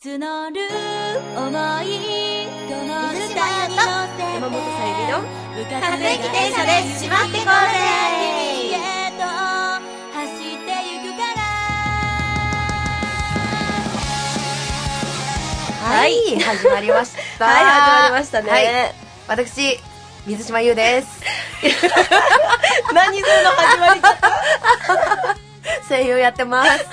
募る想いこの歌に乗せて山本さゆりの各駅電車でしまってこうぜ君へと走ってゆくからはい、始まりましたはい、始まりましたね、 はい、私水島優です何するの始まり方声優やってます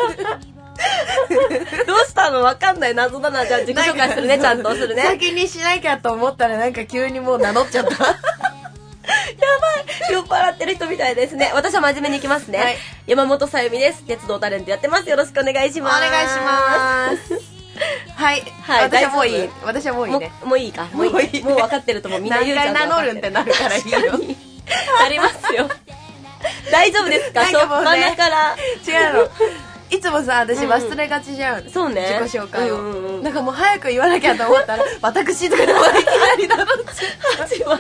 どうしたのわかんない謎だな。じゃあ自己紹介するね。ちゃんとするね。 先にしなきゃと思ったらなんか急にもう名乗っちゃったやばい、 酔っ払ってる人みたいですね。私は真面目にいきますね、はい、山本さゆみです。鉄道タレントやってます。よろしくお願いします。 お願いしますはい、はい、私はもういい。私はもういいね。 もういいか。もういい。もう分かってると思う。みんな言うじゃん。 何回名乗るんってなるからいいよなりますよ大丈夫ですか。しょっぱなから違うのいつもさ、私忘れがちじゃん、 そうね、 自己紹介を、なんかもう早く言わなきゃと思ったら私とかでもいきなり名乗っちゃう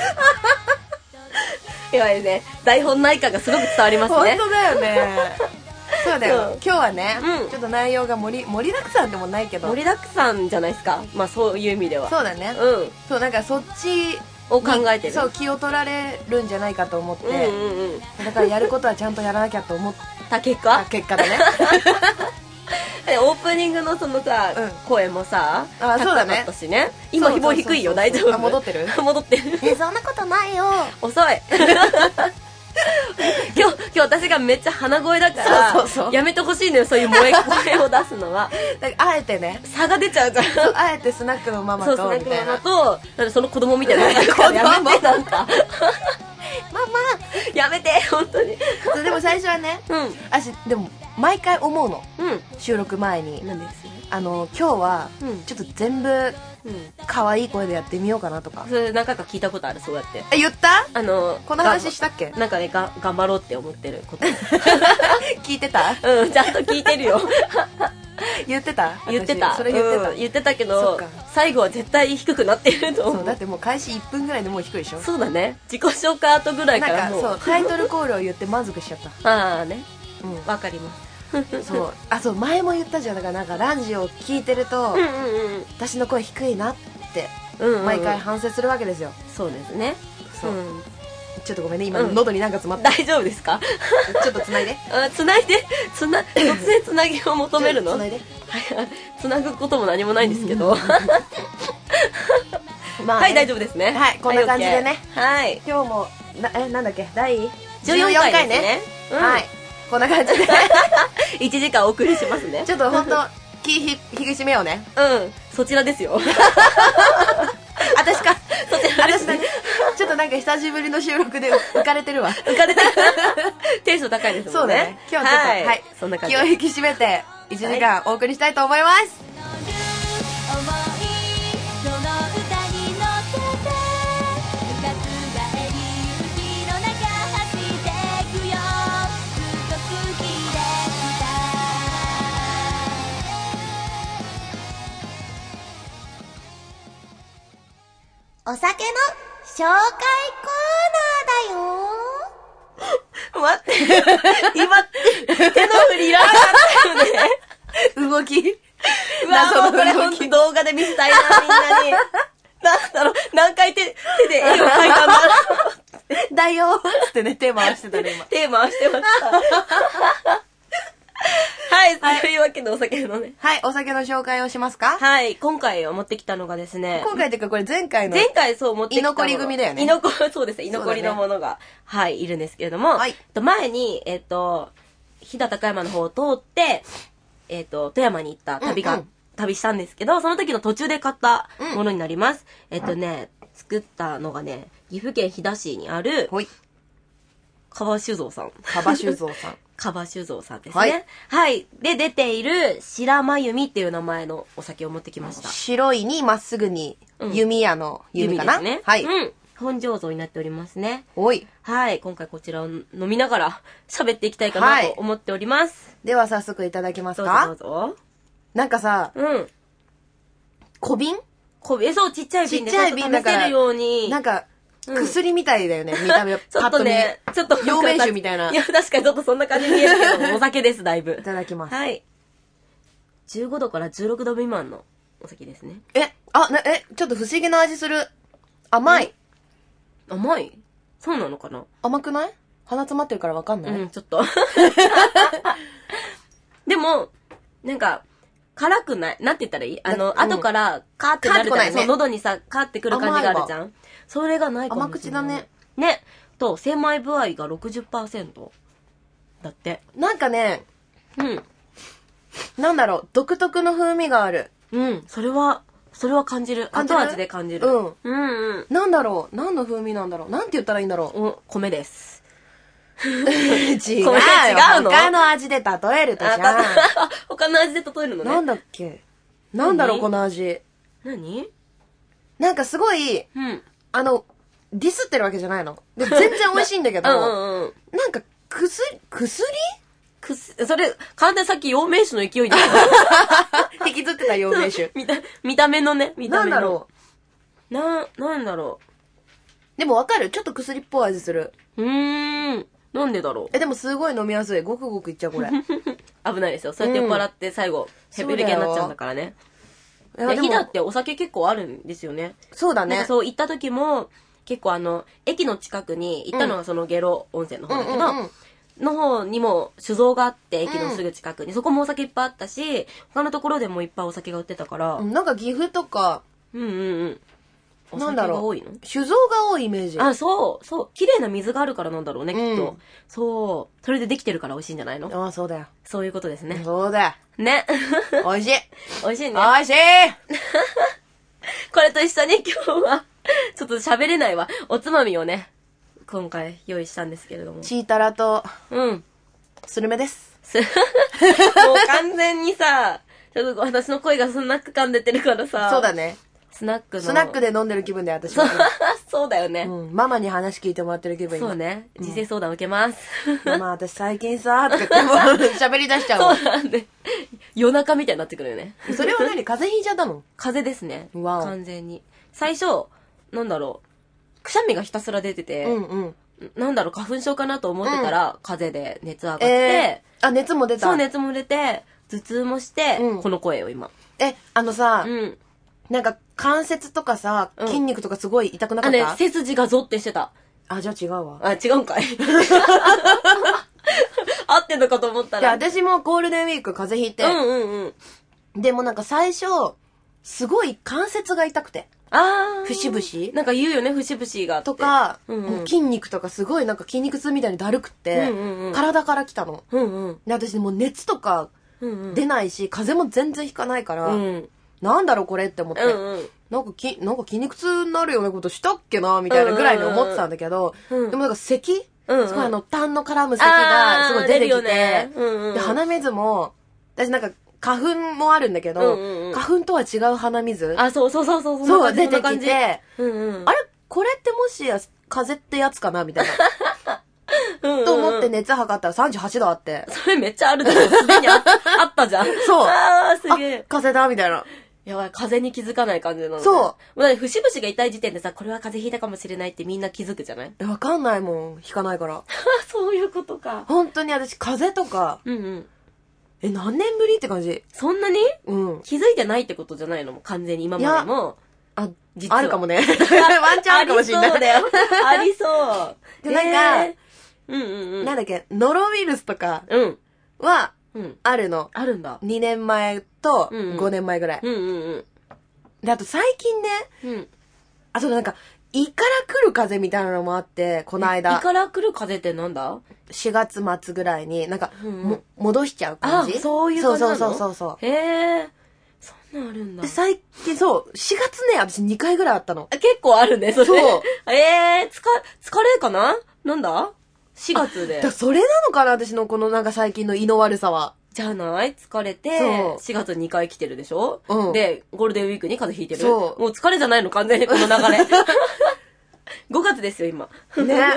いわゆるね、台本ない感がすごく伝わりますね。 本当だよねそうだよ、今日はね、ちょっと内容が盛りだくさんでもないけど盛りだくさんじゃないですか。まあそういう意味ではそうだね、そう、なんかそっちを考えてる、 そう、気を取られるんじゃないかと思って、だからやることはちゃんとやらなきゃと思った結果だねオープニングのそのさ、声もさ、 そうだね、 高かったしね。今ひぼ低いよ。大丈夫？ 戻ってる戻ってるそんなことないよ、 遅い今日私がめっちゃ鼻声だからやめてほしいのよ、そういう声を出すのはだからあえてね、 差が出ちゃうじゃん。 あえてスナックのママと、 そう、スナックのママとその子供みたいなやめて、なんかママやめて、本当にでも最初はね、私でも毎回思うの、収録前に、 なんです、 今日はちょっと全部可愛い声でやってみようかなとか。 それ何回か聞いたことある。そうやって言った？この話したっけ？ なんかね、頑張ろうって思ってること聞いてた？ ちゃんと聞いてるよ言ってた？ 言ってた。 それ言ってた。 言ってたけど、最後は絶対低くなってると思う。 そうだって、もう開始1分ぐらいでもう低いでしょ。 そうだね、自己紹介後ぐらいからもう、 なんかそう、タイトルコールを言って満足しちゃった。 ああね、わかりますそう、前も言ったじゃん。だからなんかラジオを聞いてると、私の声低いなって毎回反省するわけですよ。 そうですね。 そう、ちょっとごめんね、今喉になんか詰まった。 大丈夫ですか？ ちょっと繋いで。 突然つなぎを求めるの？ 繋いで。 つなぐことも何もないんですけどはい、大丈夫ですね。 はい、こんな感じでね、 はい、 今日もなんだっけ、第 14回ね。 はい、こんな感じで 1時間お送りしますね。 ちょっと本当気引き締めようね。 そちらですよ私か、私だね。ちょっとなんか久しぶりの収録で浮かれてるわ。 浮かれてるテンション高いですもんね。そうだね、 今日はちょっと、はい、そんな感じ、気を引き締めて1時間お送りしたいと思います。 お酒の紹介コーナーだよ待って、今手の振りいらなかったよね動き。 うわ、もうこれほんと動画で見せたいな、みんなに。なんだろう、何回手で絵を描いたんだろうだよーってね、手回してたね、今。 手回してましたはい、というわけでお酒のね。 はい、お酒の紹介をしますか？ はい、今回持ってきたのがですね。 今回っていうかこれ前回そう持ってきた居残り組だよね。 そうですね、居残りのものが、はい、いるんですけれども、前に、飛騨高山の方を通って、富山に行った旅したんですけど、その時の途中で買ったものになります。作ったのがね、岐阜県飛騨市にある、川酒造さん。 川酒造さん。 川酒造さんですね。はい。で、出ている白真由美っていう名前のお酒を持ってきました。 白いにまっすぐに、弓矢の弓かな？ ですね。 はい。 本醸造になっておりますね。 おい。 はい。今回こちらを飲みながら喋っていきたいかなと思っております。 では早速いただきますか？ どうぞ。 なんかさ、小瓶？ そう、ちっちゃい瓶でちょっと試せるように。 なんか、薬みたいだよね、見た目。 ちょっとね、 陽明酒みたいな。 いや、確かにちょっとそんな感じに見えるけど、お酒です、だいぶ。 いただきます。 はい。 15度から16度未満のお酒ですね。 ちょっと不思議な味する。甘い。 甘い？そうなのかな？ 甘くない？鼻詰まってるからわかんない？ ちょっと。でも、なんか、辛くない？なんて言ったらいい？後から、カーってなるじゃん。そう、喉にさ、カーってくる感じがあるじゃん。それがないかもしれない。 甘口だね。 ね。と、精米部合が 60%。だって。 なんかね、 うん。 なんだろう、独特の風味がある。 それは感じる。後味で感じる。 なんだろう、何の風味なんだろう。なんて言ったらいいんだろう。米です。 違うの？他の味で例えるとじゃん。 他の味で例えるのね。 なんだっけ？なんだろう、この味。 何？ なんかすごい、ディスってるわけじゃないの。で全然美味しいんだけど、なんか、薬それ、完全にさっき陽明酒の勢いで。 引きずってた陽明酒。 見た目のね、 なんだろう。なんだろう。でもわかる？ちょっと薬っぽい味する。 なんでだろう。 でもすごい飲みやすい。ごくごくいっちゃう、これ。 危ないですよ。そうやって酔っ払って最後、ヘベレケになっちゃうんだからね。飛騨ってお酒結構あるんですよね。 そうだね。 なんかそう行った時も、結構駅の近くに行ったのがその下呂温泉の方だけど、の方にも酒造があって、駅のすぐ近くに。そこもお酒いっぱいあったし、他のところでもいっぱいお酒が売ってたから。 なんか岐阜とか、 なんだろう。多いの？ 酒造が多いイメージ。 そう。綺麗な水があるからなんだろうね、きっと。そう。それでできてるから美味しいんじゃないの？ そうだよ。 そういうことですね。 そうだよ。 ね。 美味しい。 美味しいね。 美味しいこれと一緒に今日は、ちょっと喋れないわ。おつまみをね、今回用意したんですけれども。 チータラと、スルメです。 もう完全にさ、ちょっと私の声がスナック感出てるからさ。 そうだね。 スナックで飲んでる気分で私は。 そうだよね。 ママに話聞いてもらってる気分。 そうね。人生相談受けます。 ママ、私最近さ、とか喋り出しちゃう。 そうなんで。夜中みたいになってくるよね。 それは何？風邪ひいちゃったの？ 風邪ですね。完全に。最初、なんだろう。くしゃみがひたすら出てて、なんだろう、花粉症かなと思ってたら、風邪で熱上がって、 熱も出た。 そう、熱も出て、頭痛もして、この声よ、今。 なんか関節とかさ、筋肉とかすごい痛くなかった？ 背筋がゾッてしてた。 じゃあ違うわ。 違うんかい。合ってんのかと思ったら。 いや、私もゴールデンウィーク風邪ひいて。でもなんか最初、すごい関節が痛くて。節々 なんか言うよね、節々があって。 とか、筋肉とかすごいなんか筋肉痛みたいにだるくって、体から来たの。で、私もう熱とか出ないし、風邪も全然ひかないから、なんだろうこれって思って。なんか筋肉痛になるようなことしたっけなみたいなぐらいに思ってたんだけど、でもなんか咳すごい痰の絡む咳がすごい出てきて、で、鼻水も、私なんか花粉もあるんだけど、花粉とは違う鼻水。 そう、 出てきて、あれこれってもしや風邪ってやつかなみたいな。と思って熱測ったら38度あって。 それめっちゃあるでしょ。すでにあったじゃん。 そう。 すげえ。 風邪だみたいな。 やばい、風邪に気づかない感じなので。 そう。 だって節々が痛い時点でさ、これは風邪ひいたかもしれないってみんな気づくじゃない？ わかんないもん。ひかないから。 そういうことか。 本当に私、風邪とか、何年ぶりって感じ。 そんなに？気づいてないってことじゃないの？完全に今までも。 実はあるかもね。ワンチャンあるかもしれない。 そうだよ。ありそう。 で、なんか、なんだっけ、ノロウイルスとかは、あるの。 あるんだ。 2年前と5年前ぐらい。で、あと最近ね、そうなんか、胃から来る風邪みたいなのもあって、この間。 胃から来る風邪ってなんだ？ 4 月末ぐらいに、なんか、戻しちゃう感じ？ そういう感じなの？ そう。 へー。そんなんあるんだ。 で、最近4月ね、私2回ぐらいあったの。 結構あるね、それ。 そう。 疲れかな？なんだ？ 4 月で。 それなのかな、私のこのなんか最近の胃の悪さは。 じゃない？疲れて、4月2回来てるでしょ？で、ゴールデンウィークに風邪ひいてる。もう疲れじゃないの、完全にこの流れ。5月ですよ、今。 ね。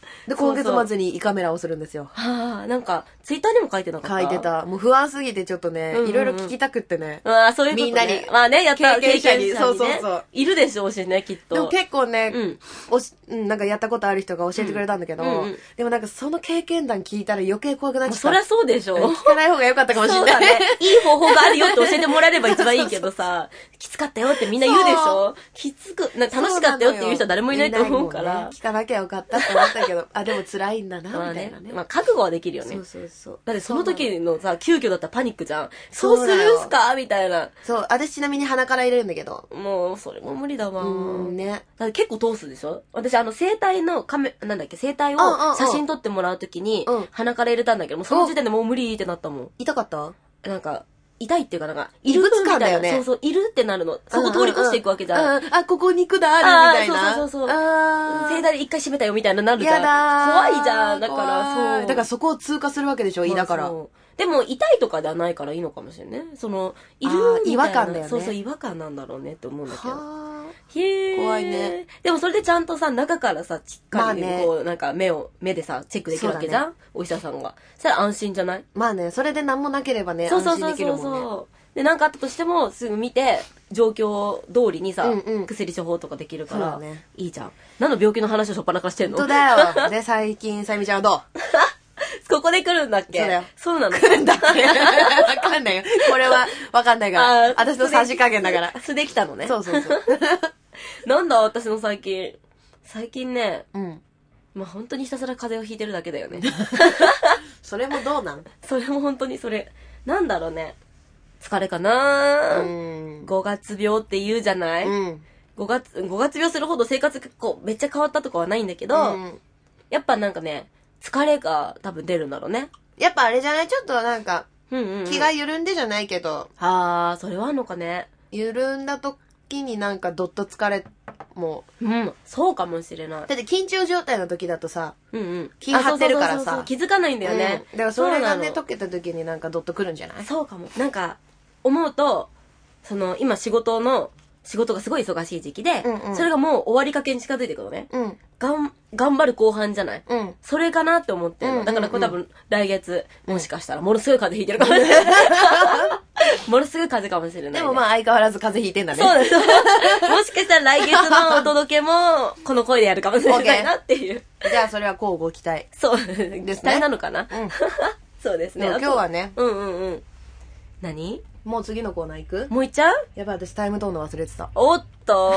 で、今月末に胃カメラをするんですよ。 はあ、なんか、ツイッターにも書いてなかった？ 書いてた。もう不安すぎてちょっとね、いろいろ聞きたくってね。 ああ、そういうことね。 みんなに。 まあね、やった経験者に。 そうそうそう。 いるでしょうしね、きっと。 でも結構ね、なんかやったことある人が教えてくれたんだけど、でもなんかその経験談聞いたら余計怖くなっちゃった。 そりゃそうでしょ。 聞かない方が良かったかもしれない。 そうだね。いい方法があるよって教えてもらえれば一番いいけどさ、きつかったよってみんな言うでしょ。きつく、楽しかったよっていう人は誰もいないと思うから。 聞かなきゃよかったって思ったけど、でも辛いんだな、みたいなね。 まあ覚悟はできるよね。 そう。 だってその時のさ、急遽だったらパニックじゃん。そうするんすかみたいな。 そう、私ちなみに鼻から入れるんだけど。 もう、それも無理だわ。 ね。 だって結構通すでしょ。私生体の生体を写真撮ってもらう時に、鼻から入れたんだけど、もうその時点でもう無理ってなったもん。 痛かった？ なんか、痛いっていうかなんか、いるみたいな。だよね。そう、いるってなるの。そこ通り越していくわけじゃん。 あ、ここ肉だあるみたいな。 そう。生体で一回閉めたよみたいななるじゃん。怖いじゃん。だからだからそこを通過するわけでしょ、胃だから。 でも、痛いとかではないからいいのかもしれないね。いるみたいな。 違和感だよね。 そう、違和感なんだろうねって思うんだけど。 怖いね。 でもそれでちゃんとさ、中からさ、しっかりこう、なんか目でさ、チェックできるわけじゃん、お医者さんが。そしたら安心じゃない？ まあね、それで何もなければね、安心できるもんね。そう。 で、なんかあったとしても、すぐ見て、状況通りにさ、薬処方とかできるから、いいじゃん。何の病気の話をしょっぱなからしてんの？ 本当だよ。で、最近、さゆみちゃんはどう？ ここで来るんだっけ？ そうだよ。 そうなの？ 来るんだっけ？わかんないよ。これはわかんないから。私のさじ加減だから。 素できたのね。 そう。 なんだ私の最近。最近ね、まあ本当にひたすら風邪をひいてるだけだよね。 それもどうなん？ それも本当にそれ。なんだろうね。疲れかな5月病って言うじゃない、5月病するほど生活がこうめっちゃ変わったとかはないんだけど、やっぱなんかね、疲れが多分出るんだろうね。 やっぱあれじゃない？ちょっとなんか、気が緩んでじゃないけど。 それはあんのかね。 緩んだ時になんかどっと疲れもそうかもしれない。 だって緊張状態の時だとさ、気張ってるからさ。 気づかないんだよね。 だからそれがね、解けた時になんかどっとくるんじゃない？ そうかも。なんか、思うと、今仕事がすごい忙しい時期で、それがもう終わりかけに近づいていくのね。頑張る後半じゃない、それかなって思ってるの。だからこれ多分来月、もしかしたらものすごい風邪ひいてるかもしれない。ものすごい風邪かもしれない、ね。 でもまあ相変わらず風邪ひいてんだね。 そうです。もしかしたら来月のお届けも、この声でやるかもしれないなっていう。 じゃあそれは交互期待。 そうですね。期待なのかな、そうですね。 今日はね。 何？ もう次のコーナー行く？ もう行っちゃう？ やばい、私タイムトーンの忘れてた。 おっと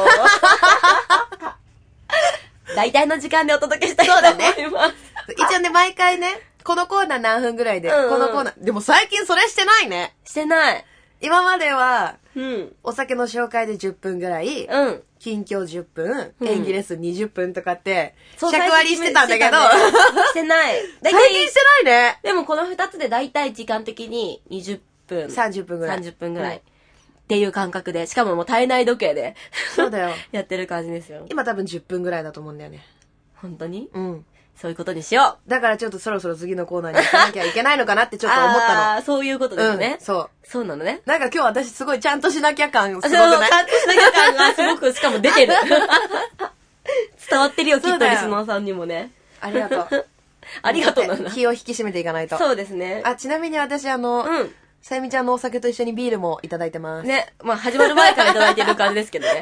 大体の時間でお届けしたいと思います。そうだね。 一応ね、毎回ね、このコーナー何分ぐらいで、このコーナー、でも最近それしてないね。 してない。 今までは、お酒の紹介で10分ぐらい、近況10分、演技レッスン20分とかって、尺割りしてたんだけど、 してない。 最近してないね。 でもこの2つで大体時間的に20分。 30分ぐらい。 30分ぐらい。っていう感覚で、しかももう体内時計で。 そうだよ。 やってる感じですよ。 今多分10分ぐらいだと思うんだよね。 本当に？そういうことにしよう。 だからちょっとそろそろ次のコーナーに行かなきゃいけないのかなってちょっと思ったの。 そういうことですね。 そうなのね。 なんか今日私すごいちゃんとしなきゃ感すごくない？ ちゃんとしなきゃ感がすごく、しかも出てる。伝わってるよ、きっとリスナーさんにもね。 ありがとう。 ありがとうなんだ。 気を引き締めていかないと。 そうですね。 ちなみに私さゆみちゃんのお酒と一緒にビールもいただいてます。 ね。まあ始まる前からいただいてる感じですけどね。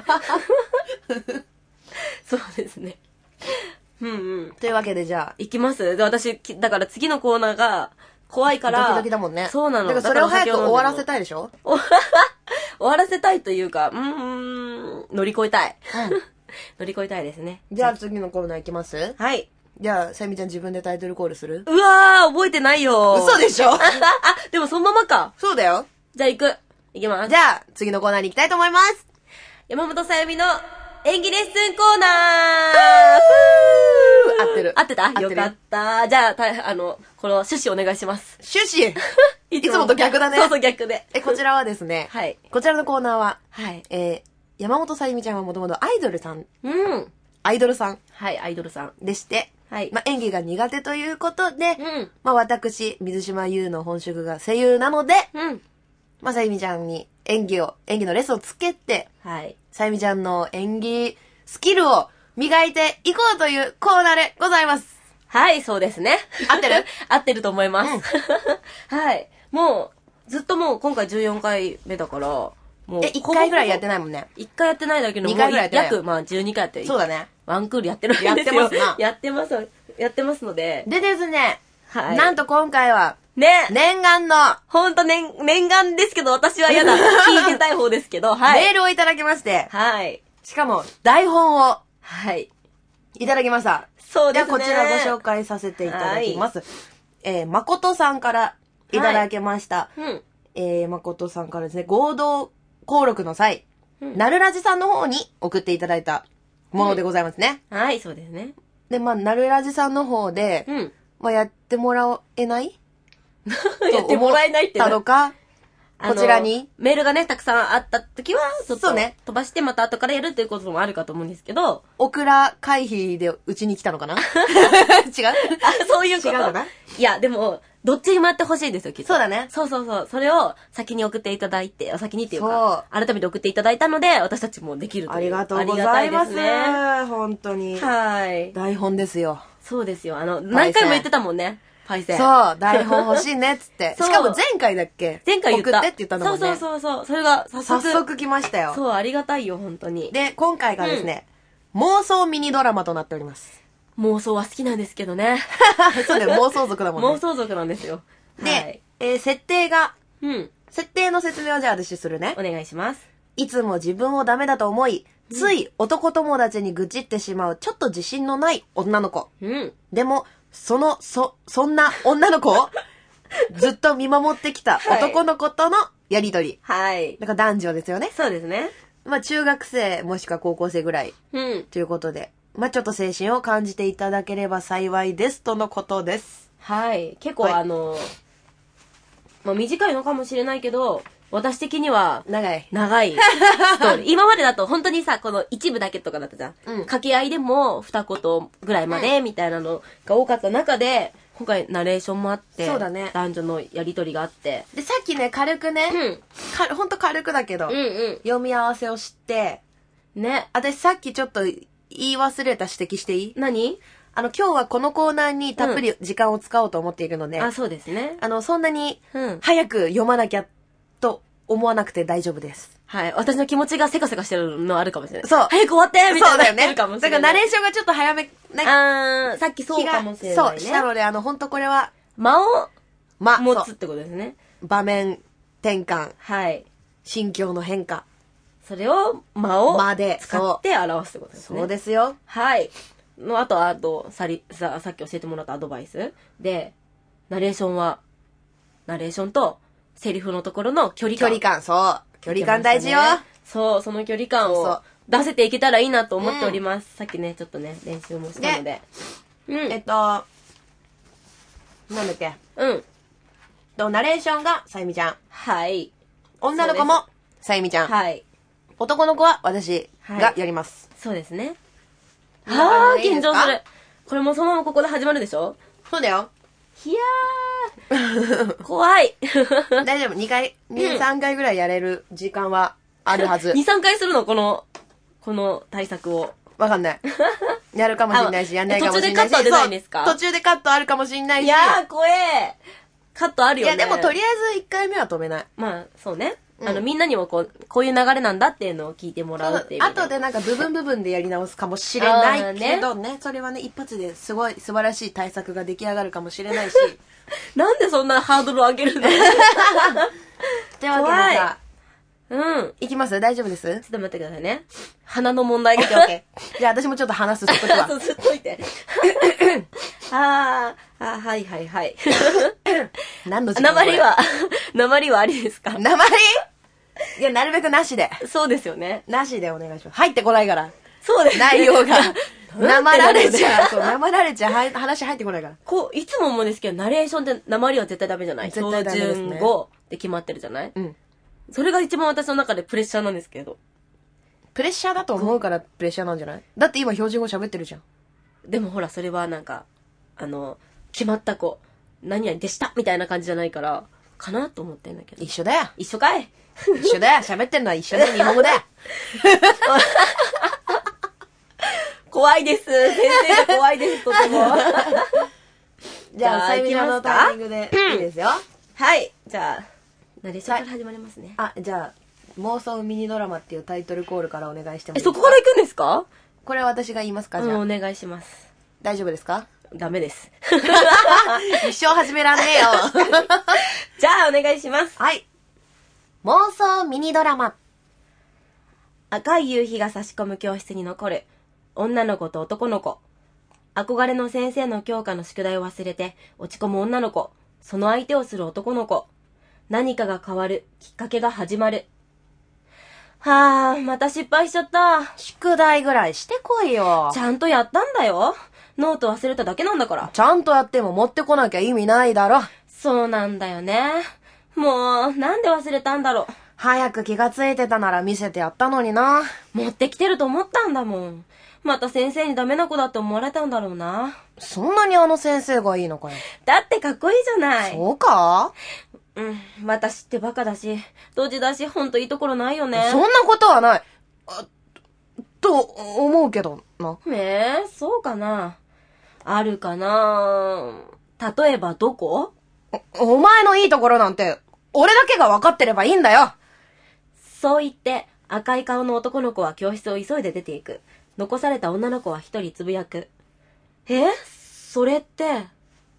そうですね。 というわけでじゃあ。 行きます。で、私、だから次のコーナーが怖いから。 ドキドキだもんね。 そうなの。 だからそれを早く終わらせたいでしょ？ 終わらせたいというか、乗り越えたい。乗り越えたいですね。 じゃあ次のコーナー行きます？ はい。 じゃあ、さゆみちゃん自分でタイトルコールする？ うわー、覚えてないよ。 嘘でしょ？ でもそのままか。 そうだよ。 じゃあ行きます。 じゃあ、次のコーナーに行きたいと思います。 山本さゆみの演技レッスンコーナー。 合ってる。 合ってた？よかった。じゃあ、この趣旨お願いします。 趣旨いつもと逆だね。 そう逆で。 こちらはですね、 はい。 こちらのコーナーは、 はい。 山本さゆみちゃんはもともとアイドルさん。 アイドルさん。 はい、アイドルさん。 でして、 はい。 演技が苦手ということで、私、水島優の本職が声優なので、さゆみちゃんに演技のレッスンをつけて、 はい。 さゆみちゃんの演技スキルを磨いていこうというコーナーでございます。 はい、そうですね。 合ってる合ってると思います。はい。もう、ずっともう今回14回目だから、もう。 1回ぐらいやってないもんね。 1回やってないだけど、 2回ぐらいやってない。 約、まあ12回やってる。 そうだね。 ワンクールやってるわけですよ。やってますな。やってますので。 でですね。 はい。 なんと今回は、 ね。 念願の。 ほんと念願ですけど、私は嫌だ。聞いてたい方ですけど、はい。 メールをいただきまして。 はい。 しかも、台本を。 はい。 いただきました。 そうですね。 ではこちらご紹介させていただきます。誠さんからいただきました。はい、誠さんからですね、合同登録の際、なるラジさんの方に送っていただいたものでございますね。 はい、そうですね。 で、まあ、なるラジさんの方で、まあ、やってもらえないやってもらえないってたのか、こちらに。 メールがね、たくさんあった時は、ちょっと飛ばしてまた後からやるっていうこともあるかと思うんですけど。 オクラ回避でうちに来たのかな違うそういうこと。 違うかな。 いや、でも、どっちにもやってほしいですよ、きっと。 そうだね。 そう。それを先に送っていただいて、先にっていうか、改めて送っていただいたので、私たちもできるという。 ありがとうございます。ね、本当に。 はい。 台本ですよ。 そうですよ。何回も言ってたもんね。パイセン。 そう、台本欲しいねっつって。しかも前回だっけ？ 前回言った。 送ってって言ったのもんね。 そう。それが早速来ましたよ。 そう、ありがたいよ、本当に。 で、今回がですね、妄想ミニドラマとなっております。 妄想は好きなんですけどね。 そうだよ、妄想族だもんね。 妄想族なんですよ。 で、設定が、設定の説明をじゃあ私するね。 お願いします。 いつも自分をダメだと思い、つい男友達に愚痴ってしまうちょっと自信のない女の子。でも、そんな女の子をずっと見守ってきた男の子とのやりとり。 はい。 だから男女ですよね。 そうですね。 まあ中学生もしくは高校生ぐらい。ということで。まあちょっと青春を感じていただければ幸いですとのことです。 はい。結構まあ短いのかもしれないけど、私的には、長いストーリー。今までだと本当にさ、この一部だけとかだったじゃん。掛け合いでも二言ぐらいまでみたいなのが多かった中で、今回ナレーションもあって、 そうだね。 男女のやりとりがあって。 で、さっきね、軽くね、ほんと軽くだけど、読み合わせをして、ね。私さっきちょっと言い忘れた指摘していい？ 何？ 今日はこのコーナーにたっぷり時間を使おうと思っているので、 あ、そうですね。 そんなに、早く読まなきゃと思わなくて大丈夫です。 はい。私の気持ちがせかせかしてるのあるかもしれない。 そう。 早く終わってみたいな。そうだよね。 だからナレーションがちょっと早め、 さっきそうかもしれないね。 そう、したので、ほんとこれは、 間を持つってことですね。 場面転換。 はい。 心境の変化。 それを、間で使って表すってことですね。 そうですよ。 はい。あと、さっき教えてもらったアドバイスで、ナレーションと、セリフのところの距離感。 そう。距離感大事よ。 そう、その距離感を出せていけたらいいなと思っております。さっきね、ちょっとね、練習もしたので。 なんだっけ。ナレーションがさゆみちゃん。 はい。 女の子もさゆみちゃん。 はい。 男の子は私がやります。 そうですね。緊張する。これもそのままここで始まるでしょ？ そうだよ。 いやー。怖い。 大丈夫。2、3回ぐらいやれる時間はあるはず。 2、3回するのこの対策を。 わかんない。やるかもしれないし、やんないかもしれないし。 途中でカットは出ないんですか？ 途中でカットあるかもしれないし。 いやー、怖え。カットあるよね。 いや、でもとりあえず1回目は止めない。 まあ、そうね。みんなにもこういう流れなんだっていうのを聞いてもらうっていう。 後でなんか部分でやり直すかもしれないけどね。それはね、一発ですごい素晴らしい対策が出来上がるかもしれないし。 なんでそんなハードルを上げるの？ ってわけでさ。いきます？大丈夫です？ちょっと待ってくださいね。鼻の問題が。 じゃあ私もちょっと話すときは。 そう、ずっといて。はい。 何の時間？ 鉛はありですか？ 鉛？いや、なるべくなしで。 そうですよね。 なしでお願いします。入ってこないから。 そうです。 内容が。生られちゃう。そう、生られちゃう。話入ってこないから。 いつも思うんですけど、ナレーションって鉛は絶対ダメじゃない？ 絶対ダメですね。 標準語で決まってるじゃない？それが一番私の中でプレッシャーなんですけど。 プレッシャーだと思うからプレッシャーなんじゃない？だって今標準語喋ってるじゃん。 でもほら、それはなんか、決まった何々でしたみたいな感じじゃないから、かなと思ってんだけど。 一緒だよ。 一緒かい？ 一緒だよ。喋ってんのは一緒だよ。日本語だよ。 怖いです。先生が怖いです、とても。 じゃあ、さゆみのタイミングでいいですよ。 はい。じゃあ、ナレーションから始まりますね。 じゃあ、妄想ミニドラマっていうタイトルコールからお願いしてもいいですか？ そこから行くんですか？ これ私が言いますか？じゃあ。 お願いします。 大丈夫ですか？ ダメです。 一生始めらんねえよ。 じゃあ、お願いします。 はい。妄想ミニドラマ。 赤い夕日が差し込む教室に残る女の子と男の子。憧れの先生の教科の宿題を忘れて落ち込む女の子。その相手をする男の子。何かが変わる。きっかけが始まる。はぁ、また失敗しちゃった。 宿題ぐらいしてこいよ。 ちゃんとやったんだよ。ノート忘れただけなんだから。 ちゃんとやっても持ってこなきゃ意味ないだろ。 そうなんだよね。もう、なんで忘れたんだろう。 早く気がついてたなら見せてやったのにな。 持ってきてると思ったんだもん。また先生にダメな子だって思われたんだろうな。 そんなにあの先生がいいのかよ。 だってかっこいいじゃない。 そうか？ 私ってバカだし、ドジだし、ほんといいところないよね。 そんなことはない。と思うけどな。 そうかな。あるかな。例えばどこ？ お前のいいところなんて、俺だけが分かってればいいんだよ。 そう言って、赤い顔の男の子は教室を急いで出ていく。残された女の子は一人つぶやく。それって。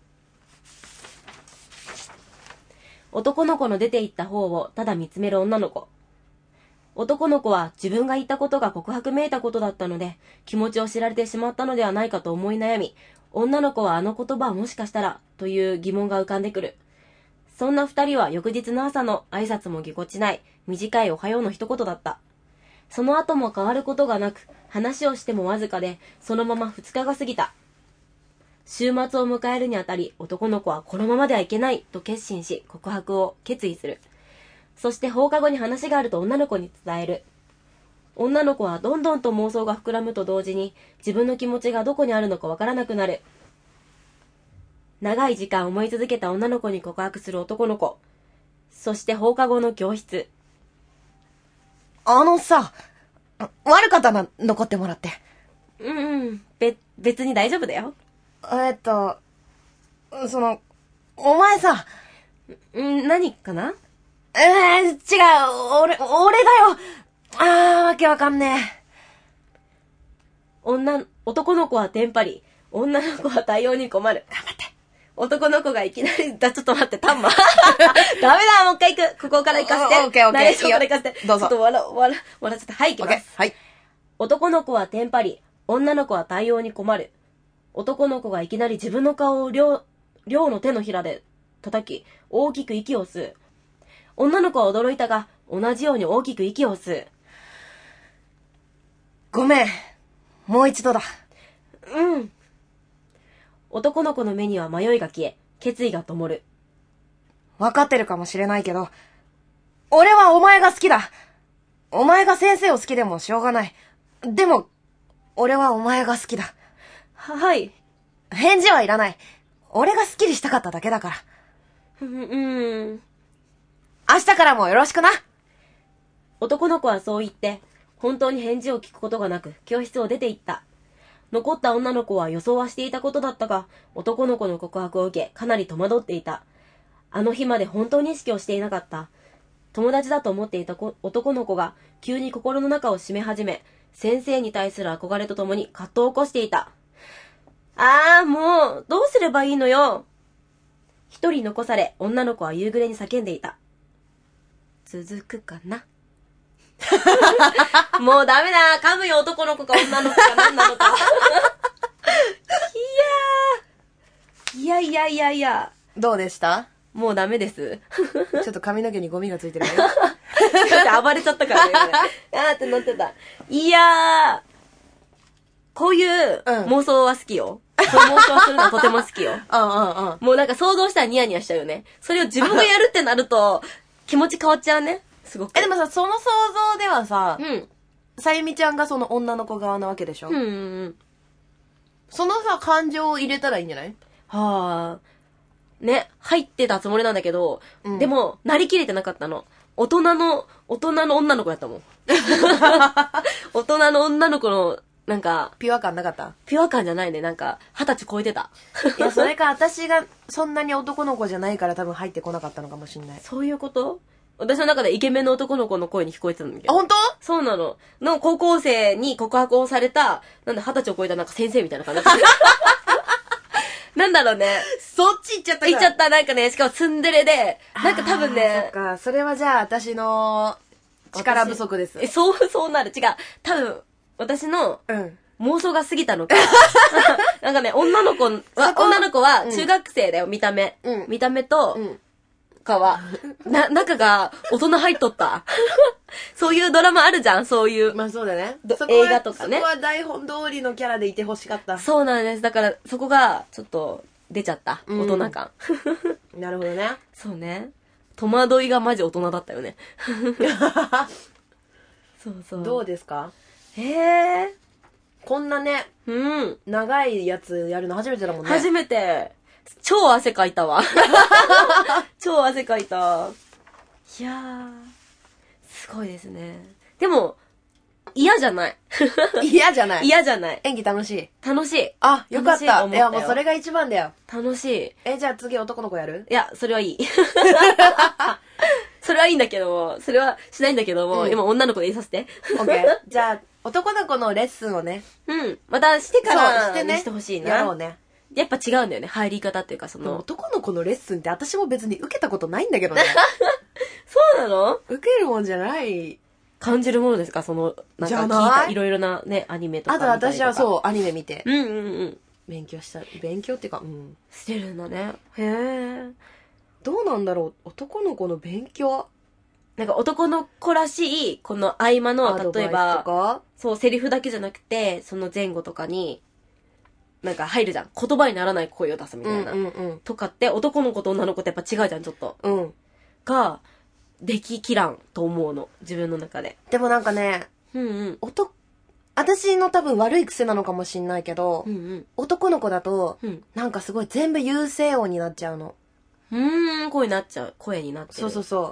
男の子の出て行った方をただ見つめる女の子。男の子は自分が言ったことが告白めいたことだったので、気持ちを知られてしまったのではないかと思い悩み、女の子はあの言葉はもしかしたらという疑問が浮かんでくる。そんな二人は翌日の朝の挨拶もぎこちない短いおはようの一言だった。その後も変わることがなく、話をしてもわずかで、そのまま2日が過ぎた。週末を迎えるにあたり、男の子はこのままではいけないと決心し、告白を決意する。そして放課後に話があると女の子に伝える。女の子はどんどんと妄想が膨らむと同時に、自分の気持ちがどこにあるのかわからなくなる。長い時間思い続けた女の子に告白する男の子。そして放課後の教室。 さ、悪かったな、残ってもらって。 別に大丈夫だよ。 お前さ、 何かな？ 違う、俺だよ。わけわかんねえ。男の子はテンパり、女の子は対応に困る。 頑張って。 男の子がいきなり、ちょっと待って、タンマ。ダメだ、もう一回行く。ここから行かせて。 オッケー。 ナレーションから行かせて。 どうぞ。 ちょっと笑っちゃった。はい、行きます。 はい。 男の子はテンパり、女の子は対応に困る。男の子がいきなり自分の顔を両の手のひらで叩き、大きく息を吸う。女の子は驚いたが、同じように大きく息を吸う。 ごめん。もう一度だ。 男の子の目には迷いが消え、決意が灯る。 わかってるかもしれないけど、俺はお前が好きだ。お前が先生を好きでもしょうがない。でも、俺はお前が好きだ。 はい。 返事はいらない。俺がスッキリしたかっただけだから。明日からもよろしくな。 男の子はそう言って、本当に返事を聞くことがなく、教室を出て行った。残った女の子は予想はしていたことだったが、男の子の告白を受け、かなり戸惑っていた。あの日まで本当に意識をしていなかった。友達だと思っていた男の子が、急に心の中を締め始め、先生に対する憧れとともに葛藤を起こしていた。もう、どうすればいいのよ。一人残され、女の子は夕暮れに叫んでいた。続くかな。もうダメだ。噛むよ、男の子か女の子か何なのか。いや。 どうでした？ もうダメです。 ちょっと髪の毛にゴミがついてるよ。 だって暴れちゃったからね。ってなってた。いやー。こういう妄想は好きよ。そういう妄想するのはとても好きよ。もうなんか想像したらニヤニヤしちゃうよね。それを自分がやるってなると、気持ち変わっちゃうね。すごく。 でもさ、その想像ではさ、さゆみちゃんがその女の子側なわけでしょ？そのさ、感情を入れたらいいんじゃない？ ね、入ってたつもりなんだけど、でも、なりきれてなかったの。大人の女の子やったもん。大人の女の子のなんか、 ピュア感なかった？ ピュア感じゃないね。なんか、20歳超えてた。 いや、それか私がそんなに男の子じゃないから多分入ってこなかったのかもしんない。 そういうこと？私の中でイケメンの男の子の声に聞こえてたんだけど。 あ、本当？ そうなの。の高校生に告白をされた、なんだ、20歳を超えたなんか先生みたいな感じ。なんだろうね。 そっち行っちゃったか。 行っちゃった。なんかね、しかもツンデレで、なんか多分ね。 そっか、それはじゃあ私の力不足です。 そうなる。違う。多分、私の、妄想が過ぎたのか。なんかね、女の子は中学生だよ、見た目。見た目と、かは、中が大人入っとった。そういうドラマあるじゃん、そういう。 まあそうだね。 映画とかね。 そこは台本通りのキャラでいてほしかった。 そうなんです。だから、そこが、ちょっと、出ちゃった。大人感。 なるほどね。 そうね。戸惑いがマジ大人だったよね。そうそう。 どうですか？こんなね、長いやつやるの初めてだもんね。 初めて。超汗かいたわ。超汗かいた。いやー、すごいですね。でも、嫌じゃない。 嫌じゃない。 嫌じゃない。 演技楽しい。 楽しい。 あ、よかった。いや、もうそれが一番だよ。 楽しい。 じゃあ次男の子やる？ いや、それはいい。それはいいんだけども、それはしないんだけども、今女の子で言いさせて。 オッケー。じゃあ、男の子のレッスンをね。 またしてからしてほしいな。 やろうね。 やっぱ違うんだよね、入り方っていうか男の子のレッスンって私も別に受けたことないんだけどね。 そうなの？ 受けるもんじゃない。 感じるものですか？なんか聞いたいろいろなね、アニメとか。 あと私はそう、アニメ見て。 勉強っていうか、 してるんだね。へえ。 どうなんだろう、男の子の勉強。 なんか男の子らしい、この合間の、例えば、そう、セリフだけじゃなくて、その前後とかに、なんか入るじゃん。言葉にならない声を出すみたいな。とかって、男の子と女の子ってやっぱ違うじゃん、ちょっと。が、でききらんと思うの。自分の中で。 でもなんかね、私の多分悪い癖なのかもしんないけど、男の子だと、なんかすごい全部優勢音になっちゃうの。 声になっちゃう。声になってる。 そう。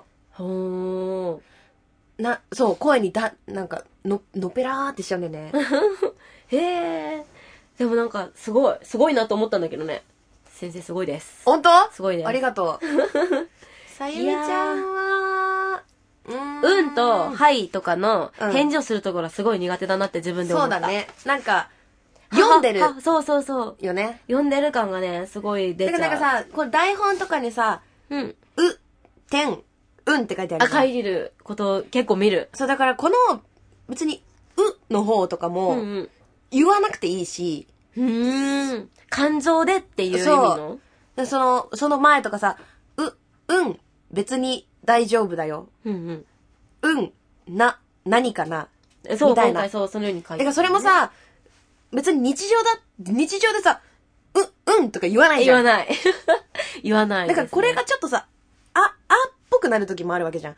そう、声になんか、のぺらーってしちゃうんだよね。 へえ。でもなんか、すごいなと思ったんだけどね。先生すごいです。 本当？ すごいです。 ありがとう。さゆみちゃんは、 と、はいとかの返事をするところはすごい苦手だなって自分で思った。 そうだね。なんか、読んでる。 そう。 よね。 読んでる感がね、すごい出ちゃう。 なんかさ、これ台本とかにさ、って書いてある。 書いてること結構見る。 そう、だからこの、別に、の方とかも、言わなくていいし、 感情でっていう意味の？ その前とかさ、別に大丈夫だよ。何かな。 そう、 みたいな。 今回そう、そのように書いてる。 だからそれもさ、別に日常でさ、とか言わないじゃん。 言わない。言わない。 だからこれがちょっとさ、っぽくなる時もあるわけじゃん。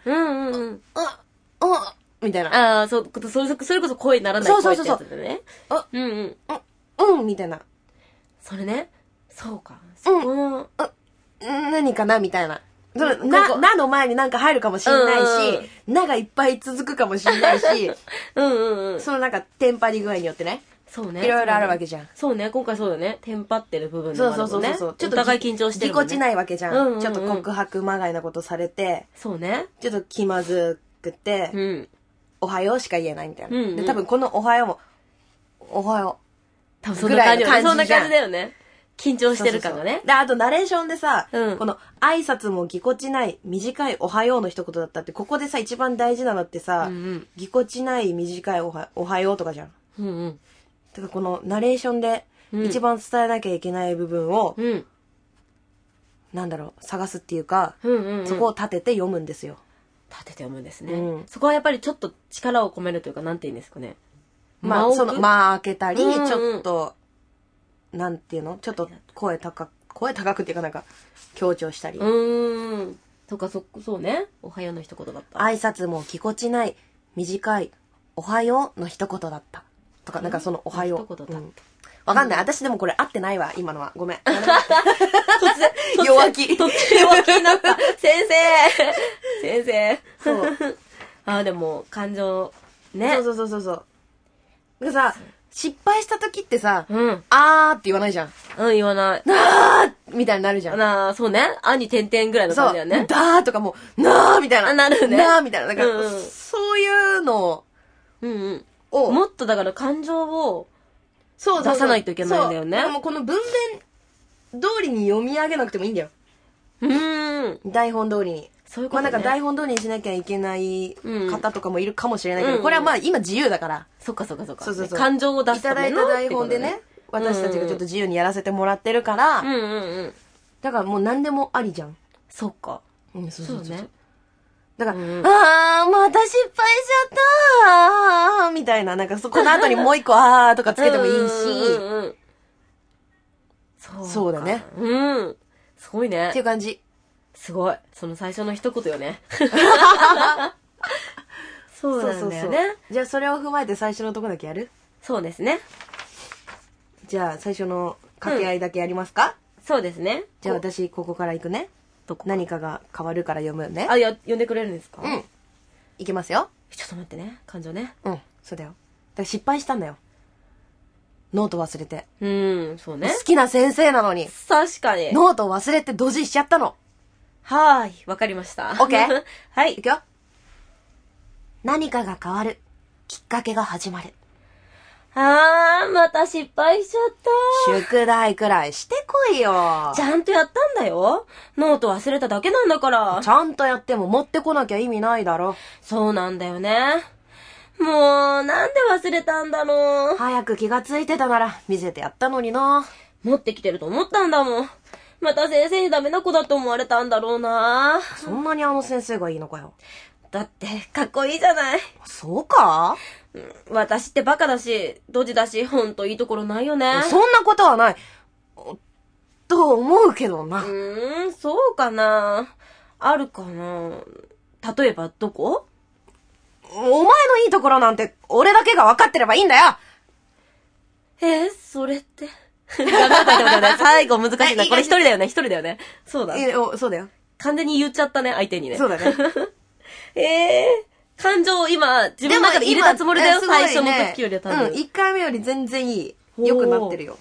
みたいな。 それこそ声にならない声ってやつだね。 みたいな。 それね。そうか。そこの、 何かなみたいな。なの前になんか入るかもしれないし、ながいっぱい続くかもしれないし、そのなんかテンパり具合によってね。 そうね。 いろいろあるわけじゃん。 そうね。今回そうだね。テンパってる部分でもあるもんね。 そう。 ちょっとお互い緊張してるもんね。 ぎこちないわけじゃん。ちょっと告白まがいなことされて、 そうね。 ちょっと気まずくて、おはようしか言えないみたいな。で、多分このおはようも、おはよう。 多分そんな感じだよね。そんな感じだよね。緊張してるからね。 で、あとナレーションでさ、この挨拶もぎこちない短いおはようの一言だったって、ここでさ、一番大事なのってさ、ぎこちない短いおはようとかじゃん。だからこのナレーションで一番伝えなきゃいけない部分を、なんだろう、探すっていうか、そこを立てて読むんですよ。 立てて読むんですね。そこはやっぱりちょっと力を込めるというか、なんて言うんですかね。 間開けたり、ちょっと、なんていうの？ちょっと声高くっていうかなんか、強調したり。 そうね。おはようの一言だった。 挨拶もぎこちない短いおはようの一言だった。とか、なんかそのおはよう。わかんない。私でもこれ合ってないわ、今のは。ごめん。弱気になった。先生。そう。でも、感情、ね。 そう。でさ、 失敗した時ってさ、 うん。 あーって言わないじゃん。 うん、言わない。 なーみたいになるじゃん。 そうね。あに点々ぐらいのそう。 感じだよね。 だーとかもう、なーみたいな。 なるねなーみたいな。だから、 うんうんそういうのうんうん。 を、 もっとだから感情を、 そう出さないといけないんだよねそうだからもうこの文面通りに読み上げなくてもいいんだよ。台本通りに。 そういうことね。 まあなんか台本通りにしなきゃいけない方とかもいるかもしれないけど、 うんこれはまあ今自由だから。 そっかそっかそっか。 そうそうそう感情を出すためのいただいた台本でね、私たちがちょっと自由にやらせてもらってるから、 うんうんうん。 だからもう何でもありじゃん。 そっか。 うん、 そうね。 だから、 うんまた失敗しちゃったみたいな、なんかこの後にもう一個とかつけてもいいし、 うんうんそうだね。 うん。すごいねってい。う感じ。 すごい。その最初の一言よね。そうなんだよね。 じゃあそれを踏まえて最初のとこだけやる？ そうですね。 じゃあ最初の掛け合いだけやりますか？ そうですね。 じゃあ私ここから行くね。 どこ何かが変わるから読むね。 呼んでくれるんですか？ うん。いきますよ。 ちょっと待ってね。感情ね。 うん、そうだよ。だから失敗したんだよ。ノート忘れて。 そうね。 好きな先生なのに、 確かに。 ノート忘れてドジしちゃったの。 はーい。わかりました。 オッケーはいい。くよ。何かが変わる。きっかけが始まる。 また失敗しちゃった。 宿題くらいしてこいよ。 ちゃんとやったんだよ。ノート忘れただけなんだから。 ちゃんとやっても持ってこなきゃ意味ないだろ。 そうなんだよね。もう、なんで忘れたんだろう。 早く気がついてたなら見せてやったのにな。 持ってきてると思ったんだもん。また先生にダメな子だと思われたんだろうな。 そんなにあの先生がいいのかよ。 だって、かっこいいじゃない。 そうか？ 私ってバカだし、ドジだし、ほんといいところないよね。 そんなことはない。と思うけどな。 そうかな。あるかな。例えばどこ？ お前のいいところなんて俺だけが分かってればいいんだよ。 それって。ダメだ。最後難しいな。これ一人だよね、一人だよね。そうだ。 そうだよ。 完全に言っちゃったね、相手にね。 そうだね。 感情を今、自分の中で入れたつもりだよ、最初の時よりは多分。 1回目より全然いい。良くなってるよ。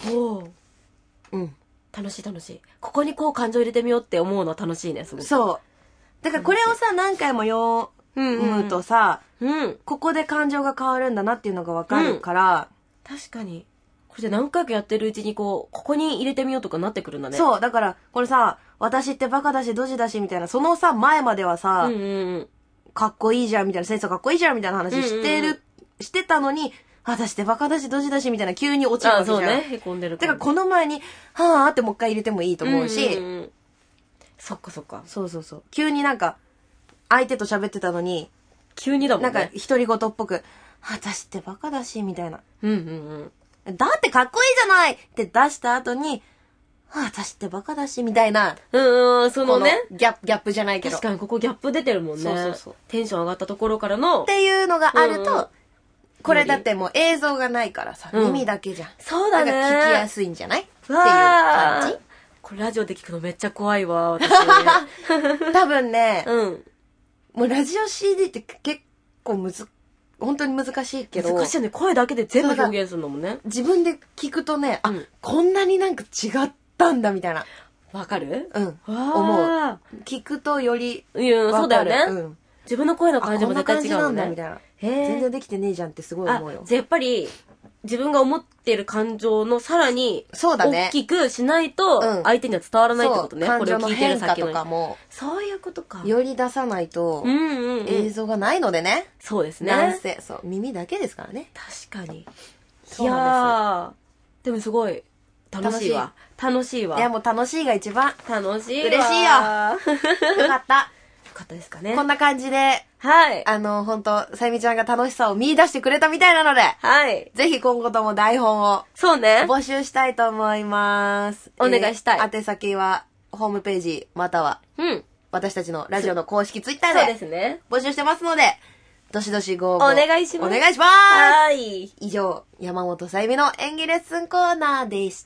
楽しい。ここにこう感情入れてみようって思うのは楽しいね、すごく。 そう。だからこれをさ、何回も読むとさ、ここで感情が変わるんだなっていうのがわかるから、 確かに。これで何回かやってるうちにここに入れてみようとかなってくるんだね。 そう、だから、これさ、私ってバカだし、ドジだし、みたいな、そのさ、前まではさ、かっこいいじゃん、みたいな、先生かっこいいじゃん、みたいな話してたのに、私ってバカだし、ドジだし、みたいな、急に落ちるわけじゃん。 そうね、へこんでるだからこの前に、はぁーってもう一回入れてもいいと思うし、 そっか。 そう。急になんか、相手と喋ってたのに、 急にだもんね。 なんか、独り言っぽく、私ってバカだし、みたいな。だってかっこいいじゃないって出した後に、私ってバカだし、みたいな。 そのね。 ギャップじゃないけど。 確かにここギャップ出てるもんね。 そう。 テンション上がったところからの。 っていうのがあると、これだってもう映像がないからさ、耳だけじゃん。 そうだね。 だから聞きやすいんじゃないっていう感じ。 これラジオで聞くのめっちゃ怖いわ、私。 多分ね、もうラジオ CD って結構本当に難しいけど。 難しいよね。声だけで全部表現するのもね。 自分で聞くとね、こんなになんか違ったんだみたいな。 わかる？ 思う。聞くとよりそうだよね。自分の声の感じも絶対違うもんね。 みたいな。全然できてねえじゃんってすごい思うよ。 じゃあやっぱり、自分が思っている感情のさらに、大きくしないと、相手には伝わらないってことね。 これを聞いてる先とかも。 そういうことか。 より出さないと、映像がないのでね。 そうですね。 なんせ、そう、耳だけですからね。 確かに。いやー、でもすごい、楽しいわ。 いや、もう楽しいが一番。 楽しいわ。 嬉しいよ。よかった。 よかったですかね。 こんな感じで、 はい。 ほんと、さゆみちゃんが楽しさを見出してくれたみたいなので、 はい。 ぜひ今後とも台本を、 そうね。 募集したいと思います。 お願いしたい。 宛先は、ホームページ、または、私たちのラジオの公式ツイッターで、 そうですね。 募集してますので、どしどしご応募。 お願いします。 お願いします。 はい。 以上、山本さゆみの演技レッスンコーナーでした。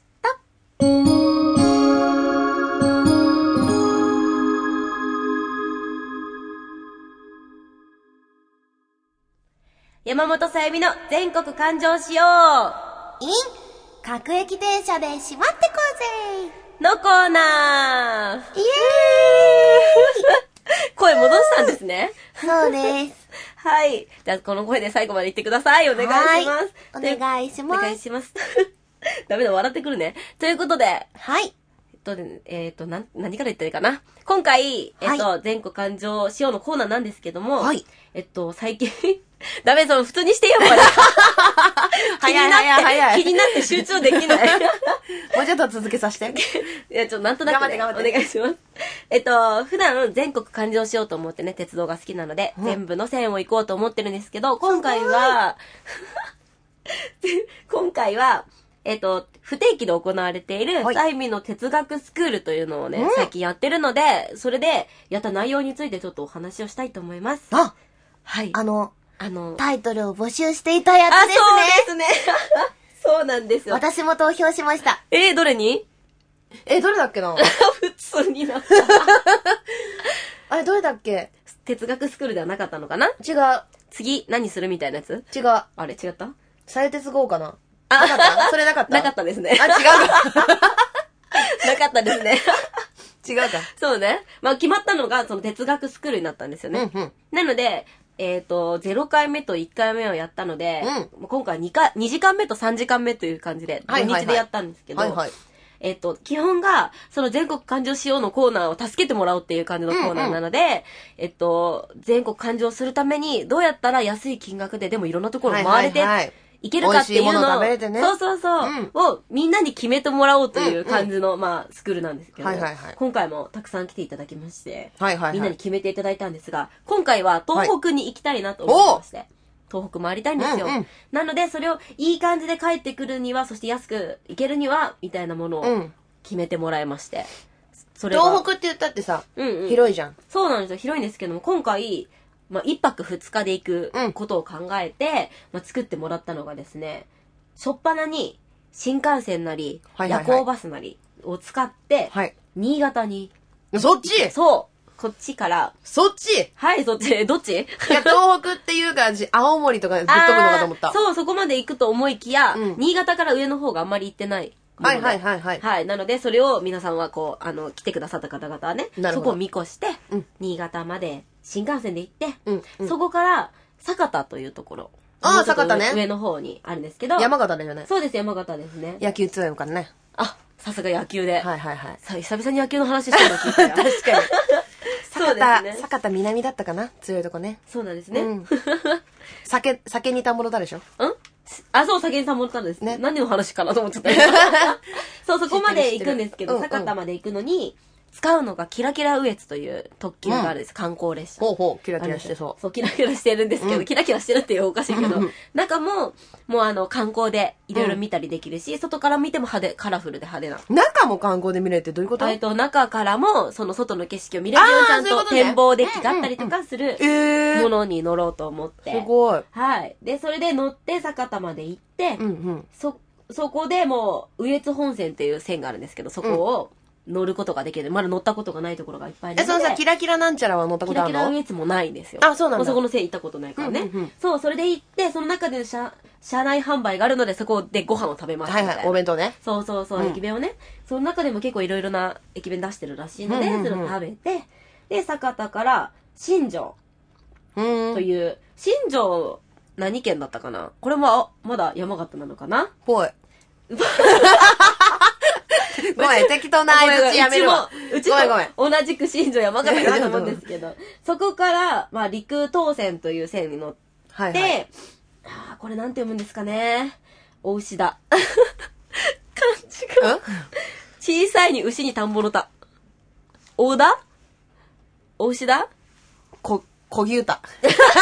山本さゆみの全国環状しよう各駅電車でしまってこうぜのコーナー。 イエーイ声戻したんですね。 そうです。 はい。じゃあこの声で最後まで言ってください。お願いします。 お願いします。 お願いします。ダメだ、笑ってくるね。ということで。 はい。 何から言ったらいいかな。今回、全国環状しようのコーナーなんですけども、 はい。 最近、ダメ、普通にしてよ、これ。 早い。 気になって集中できない。 もうちょっと続けさせて。 いや、なんとなく、ね、 頑張って。 お願いします。普段全国環状しようと思ってね、鉄道が好きなので、全部の線を行こうと思ってるんですけど、今回は、不定期で行われている、サイミの哲学スクールというのをね、最近やってるので、それで、やった内容についてちょっとお話をしたいと思います。 あ、 はい。 タイトルを募集していたやつですね。 そうですね。そうなんですよ。 私も投票しました。 どれに？ どれだっけな普通になった。 あれ、どれだっけ？ 哲学スクールではなかったのかな？ 違う。 次、何するみたいなやつ？ 違う。 あれ、違った？ さゆ鉄号かな？なかったそれなかった？ なかったですね。 あ、違うか。 なかったですね。 違うか。 そうね。まあ、決まったのが、その哲学スクールになったんですよね。なので、0回目と1回目をやったので、今回2時間目と3時間目という感じで、土日でやったんですけど、基本が、その全国環状しようのコーナーを助けてもらおうっていう感じのコーナーなので、全国環状するために、どうやったら安い金額ででもいろんなところ回れて、いけるかっていうのを、をみんなに決めてもらおうという感じの、まあ、スクールなんですけど、今回もたくさん来ていただきまして、みんなに決めていただいたんですが、今回は東北に行きたいなと思いまして、東北回りたいんですよ。なので、それをいい感じで帰ってくるには、そして安く行けるには、みたいなものを決めてもらいまして。 東北って言ったってさ、広いじゃん。 そうなんですよ。広いんですけども、今回、まあ、1泊2日で行くことを考えて、まあ、作ってもらったのがですね、しょっぱなに新幹線なり、夜行バスなりを使って、新潟に。 そっち？ そう。こっちから。 そっち？ はい、そっち。どっち？いや、東北っていうか、青森とかぶっ飛ぶのかと思った。 そう、そこまで行くと思いきや、新潟から上の方があんまり行ってない。 はい。 はい。なので、それを皆さんはこう、来てくださった方々はね、そこを見越して、新潟まで新幹線で行って、そこから、酒田というところ。 ああ、酒田ね。 上の方にあるんですけど。 山形でじゃない？ そうです、山形ですね。 野球強いからね。 あ、さすが野球で。 はい。 さあ、久々に野球の話してるの聞いたよ。 確かに。 そうですね。 酒田南だったかな？強いとこね。 そうなんですね。 酒に田んぼろだでしょ？ あ、そう、酒に田んぼろだですね。何の話かなと思っちゃった。そう、そこまで行くんですけど、酒田まで行くのに、使うのがキラキラ羽越という特急があるんです。観光列車。 キラキラしてそう。 そう、キラキラしてるんですけど、キラキラしてるっていうおかしいけど、中も、もう観光でいろいろ見たりできるし、外から見てもカラフルで派手な。 中も観光で見れるってどういうこと？ 中からも、その外の景色を見れるようにちゃんと展望デッキがあったりとかするものに乗ろうと思って。 すごい。 はい。で、それで乗って酒田まで行って、そこでもう、羽越本線っていう線があるんですけど、そこを、乗ることができる。まだ乗ったことがないところがいっぱいあるので。 そのさ、キラキラなんちゃらは乗ったことあるの？ キラキラウエツもないんですよ。 あ、そうなんだ。 そこの線行ったことないからね。そう、それで行って、その中で車内販売があるので、そこでご飯を食べます。 お弁当ね。 そう、駅弁をね。その中でも結構いろいろな駅弁出してるらしいので、それを食べて、で、酒田から新庄という、新庄何県だったかな？これも、まだ山形なのかな？ ぽい。ごめん、適当な相槌やめるわ。 うちも同じく新庄山形かなと思うんですけど、そこから、まあ、陸東線という線に乗って、これなんて読むんですかね。お牛だ。漢字が。小さいに牛に田んぼの田。おだ？お牛だ？ こぎゅうた。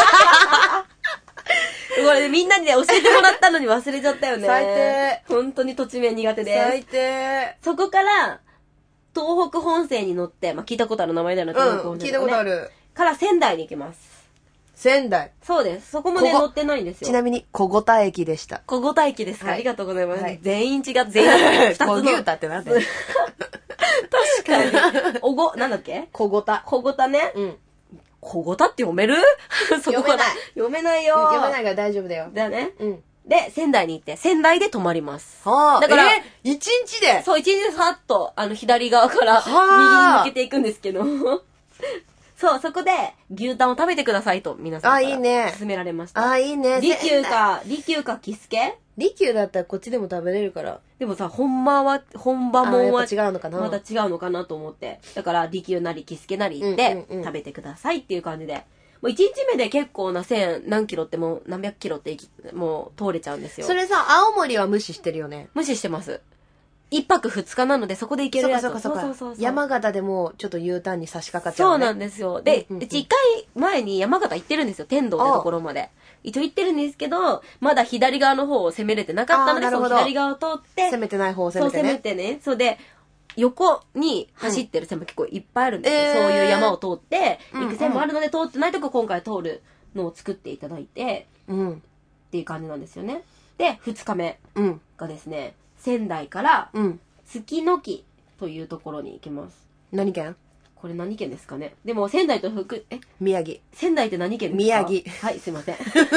これみんなにね、教えてもらったのに忘れちゃったよね。 最低。 本当に土地名苦手です。 最低。 そこから、東北本線に乗って、まあ、聞いたことある名前だよね、東北本線、 聞いたことある。 から仙台に行きます。 仙台。 そうです。そこまで乗ってないんですよ。 ちなみに、小五田駅でした。 小五田駅ですか、ありがとうございます。全員違う、全員。二つの。 小牛田ってなんだよ。 確かに。なんだっけ小五田。 小五田ね。 小ごたって読めるそこから読めないよ。 読めないから大丈夫だよ。 だよね。で、仙台に行って、仙台で泊まります。 はあ。 だから、 一日でそう、一日でさっと、左側から右に抜けていくんですけど。そう、そこで牛タンを食べてくださいと皆さんから勧められました。 いいね。 利休かキスケ？ 利休だったらこっちでも食べれるから。 でもさ、本場もんは違うのかな。 また違うのかなと思って。だから、利休なりキスケなり行って食べてくださいっていう感じで。もう1日目で結構な何キロってもう何百キロってもう通れちゃうんですよ。 それさ、青森は無視してるよね。 無視してます。1泊2日なのでそこで行けるやつ。 そう。山形でもちょっと U ターンに差し掛かっちゃう、 そうなんですよ。で、うち1回前に山形行ってるんですよ。天童ってところまで。一応行ってるんですけど、まだ左側の方を攻めれてなかったので、その左側を通って。 攻めてない方を攻めてね。 そう、攻めてね。そうで、横に走ってる線も結構いっぱいあるんですよ。そういう山を通って、行く線もあるので、通ってないとこ今回通るのを作っていただいて、っていう感じなんですよね。で、2日目がですね、仙台から、月の木というところに行きます。 何県？ これ何県ですかね。でも仙台と宮城。 仙台って何県ですか？ 宮城。 はい、すいません。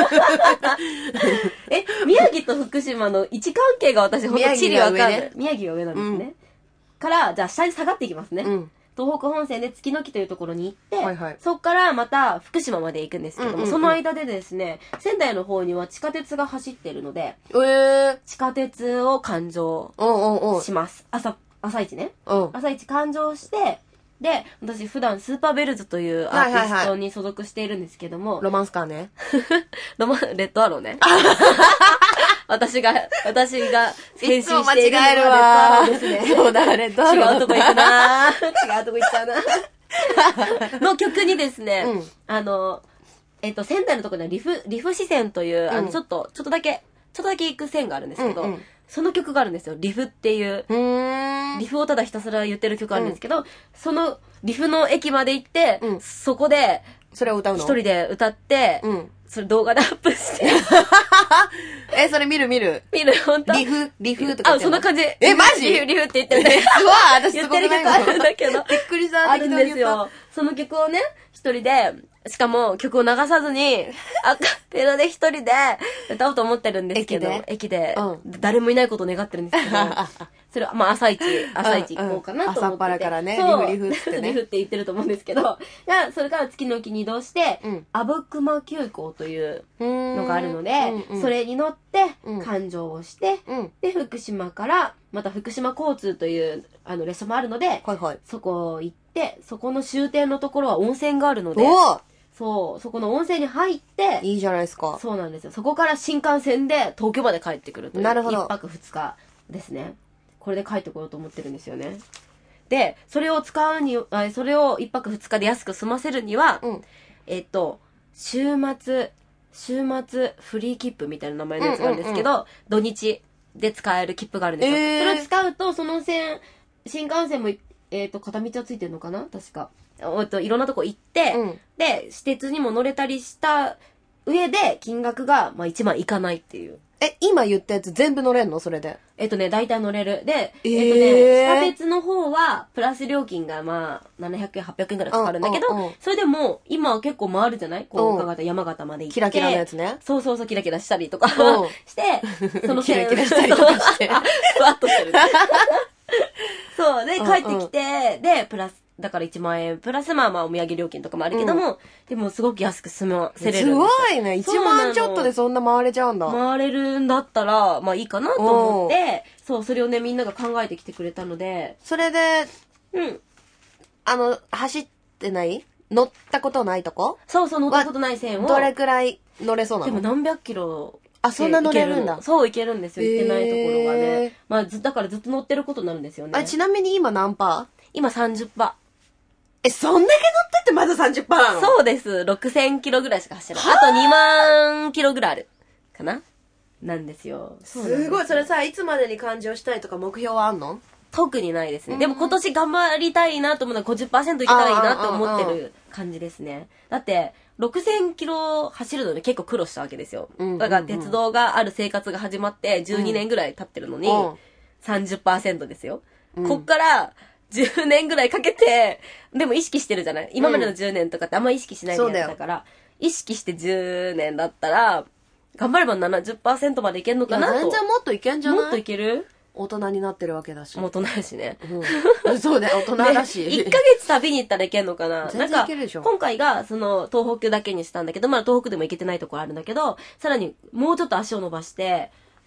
宮城と福島の位置関係が私ほんと地理わかんない。宮城が上なんですね。から、じゃあ下に下がっていきますね。東北本線で月の木というところに行って、そこからまた福島まで行くんですけども、その間でですね、仙台の方には地下鉄が走ってるので、地下鉄を環状します。朝一ね。朝一環状して、で、私普段スーパーベルズというアーティストに所属しているんですけども、 ロマンスカーね。 レッドアローね。私がいつも間違えるわ。そうだ、レッドアロー。 違うとこ行くな違うとこ行っちゃうなの曲にですね、仙台のところにはリフ支線という、ちょっとだけ行く線があるんですけど、その曲があるんですよ。リフっていう。リフをただひたすら言ってる曲あるんですけど、そのリフの駅まで行って、そこで、 それを歌うの？ 一人で歌って、それ動画でアップして。 それ見る、 ほんと。 リフとか。 そんな感じ。 マジ？ リフって言ってるね。 うわ私言ってる曲あるんだけど。 びっくりした。 あるんですよ。その曲をね、一人で、しかも曲を流さずに、アカペラで一人で歌おうと思ってるんですけど、駅で、誰もいないことを願ってるんですけど、それは、まあ、朝一行こうかなと思ってて。 朝っぱらからね、リフってね。 リフって言ってると思うんですけど、それから月の木に移動して、阿武隈急行というのがあるので、それに乗って、環状をして、で、福島から、また福島交通という、列車もあるので、そこ行って、そこの終点のところは温泉があるので、そう、そこの温泉に入って、 いいじゃないですか。 そうなんですよ。そこから新幹線で東京まで帰ってくるという。 なるほど。 1泊2日ですね。これで帰ってこようと思ってるんですよね。で、それを1泊2日で安く済ませるには、週末フリー切符みたいな名前のやつがあるんですけど、土日で使える切符があるんですよ。それを使うと、その新幹線も、片道はついてるのかな確か。いろんなとこ行って、で、私鉄にも乗れたりした上で、金額が、1万いかないっていう。 今言ったやつ全部乗れんのそれで。 大体乗れる。で、地下鉄の方は、プラス料金が700円、800円くらいかかるんだけど、それでも、今は結構回るじゃない？こう、山形まで行って。 キラキラのやつね。 そう、キラキラしたりとかして、そのキラキラしたりとかして。 ふわっとしてる。そう、で、帰ってきて、で、だから1万円、プラスお土産料金とかもあるけども、でもすごく安く済ませれるんですよ。 すごいね。1万ちょっとでそんな回れちゃうんだ。 回れるんだったら、いいかなと思って、それをね、みんなが考えてきてくれたので。 それで、走ってない乗ったことないとこ？ そう、乗ったことない線を。 どれくらい乗れそうなの？ でも何百キロ。 そんな乗れるんだ。 そう、行けるんですよ。行ってないところがね。だからずっと乗ってることになるんですよね。 ちなみに今何パー？ 今30%。 そんだけ乗ってってまだ 30% なの？ そうです。6000キロぐらいしか走らない。あと2万キロぐらいある。かななんですよ。 すごい。それさ、いつまでに完乗したいとか目標はあんの？ 特にないですね。でも今年頑張りたいなと思うのは 50% 行きたいなと思ってる感じですね。だって、6000キロ走るので結構苦労したわけですよ。だから鉄道がある生活が始まって12年ぐらい経ってるのに、30% ですよ。こっから 10年ぐらいかけて、でも意識してるじゃない今までの10年とかってあんま意識しないでやってたから、意識して10年だったら、頑張れば 70% までいけんのかなと。 全然もっといけんじゃない？ もっといける？ 大人になってるわけだし。 もう大人だしね。 そうだよ、大人だし。 1ヶ月旅に行ったらいけんのかな？ 全然いけるでしょ。 今回が、東北だけにしたんだけど、まだ東北でも行けてないところあるんだけど、さらにもうちょっと足を伸ばして、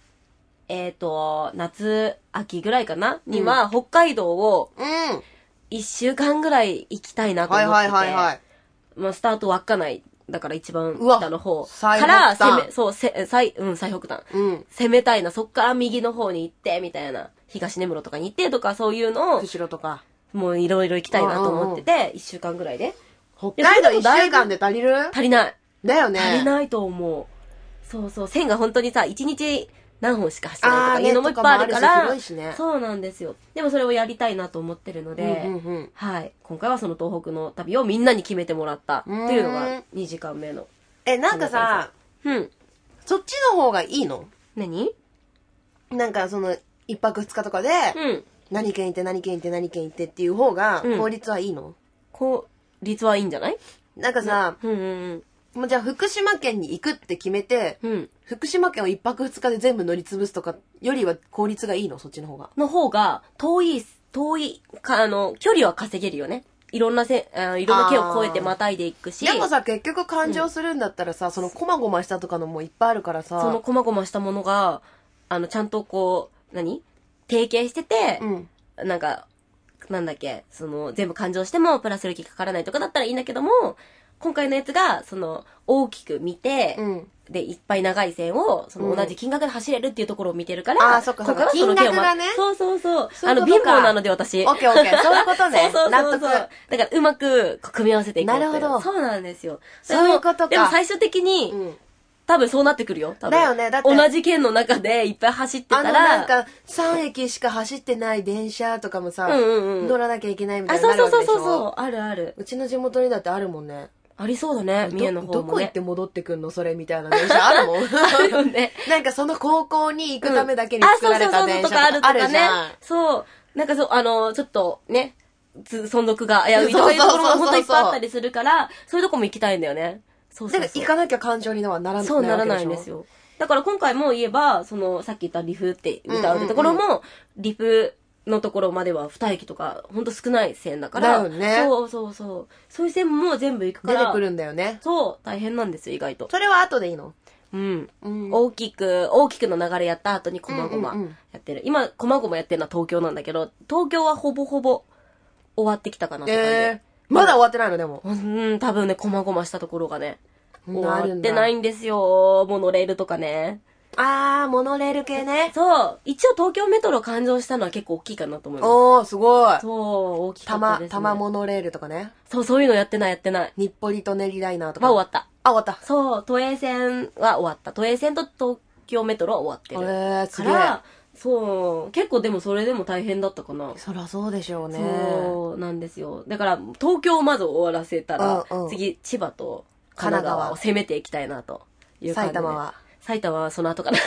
夏、秋ぐらいかなには、北海道を、1週間ぐらい行きたいなと思ってて。まあ、スタート稚内。だから一番北の方から最北端、攻めたいな。そっから右の方に行ってみたいな、東根室とかに行ってとか、そういうのを釧路とかもういろいろ行きたいなと思ってて、1週間ぐらいで。 北海道1週間で足りる？ 足りないだよね。 足りないと思う。そうそう、線が本当にさ、1日何本しか走ってないとかいうのもいっぱいあるから、そうなんですよ。でもそれをやりたいなと思ってるので、はい。今回はその東北の旅をみんなに決めてもらったっていうのが2時間目の。 なんかさ、そっちの方がいいの？ 何？ なんか1泊2日とかで、何県行って何県行って何県行ってっていう方が効率はいいの？ 効率はいいんじゃない？ なんかさ、もうじゃあ福島県に行くって決めて、福島県を1泊2日で全部乗り潰すとかよりは効率がいいの？そっちの方が。 の方が遠い距離は稼げるよね。いろんな県を越えてまたいでいくし。 でもさ、結局勘定するんだったらさ、そのこまごましたとかのもいっぱいあるからさ。 そのこまごましたものが、ちゃんとこう、提携してて、なんか、なんだっけ、全部勘定してもプラス料金かからないとかだったらいいんだけども、今回のやつが、大きく見て、で、いっぱい長い線を、同じ金額で走れるっていうところを見てるから、 そっかそっか。金額がね。 そう。貧乏なので私。 オッケー。そういうことね。納得。 だからうまく組み合わせていく。 なるほど。 そうなんですよ。 そういうことか。 でも最終的に、多分そうなってくるよ。多分だよね。だって。 同じ県の中でいっぱい走ってたら。 なんか、3駅しか走ってない電車とかもさ、乗らなきゃいけないみたいなのあるわけでしょ。 そう。ある。 うちの地元にだってあるもんね。 ありそうだね、三重の方もね。 どこ行って戻ってくんのそれみたいな電車あるもん。 あるよね。 なんかその高校に行くためだけに作られた電車とかあるじゃん。 そう。なんかちょっとね、存続が危ういとかいうところも本当いっぱいあったりするから、そういうとこも行きたいんだよね。そう。 だから行かなきゃ感情にはならない。 そうならないんですよ。だから今回も言えば、さっき言ったリフって歌うってところも、リフのところまでは2駅とかほんと少ない線だから。 だよね。 そういう線も全部行くから。 出てくるんだよね。 そう、大変なんですよ、意外と。 それは後でいいの？ 大きくの流れやった後にこまごまやってる。今、こまごまやってるのは東京なんだけど、東京はほぼほぼ終わってきたかなって感じ。 まだ終わってないのでも。 多分ね、こまごましたところがね、終わってないんですよ。モノレールとかね。 モノレール系ね。 そう。一応東京メトロ誕生したのは結構大きいかなと思います。 おー、すごい。 そう、大きかったですね。 多摩モノレールとかね。 そういうのやってない。 日暮里舎人ライナーとか。 は終わった。 終わった。 そう、都営線は終わった。都営線と東京メトロは終わってる。 すげえ。 そう、結構でもそれでも大変だったかな。 そりゃそうでしょうね。 そうなんですよ。だから東京をまず終わらせたら、次千葉と神奈川を攻めていきたいなという感じで。埼玉はその後かな。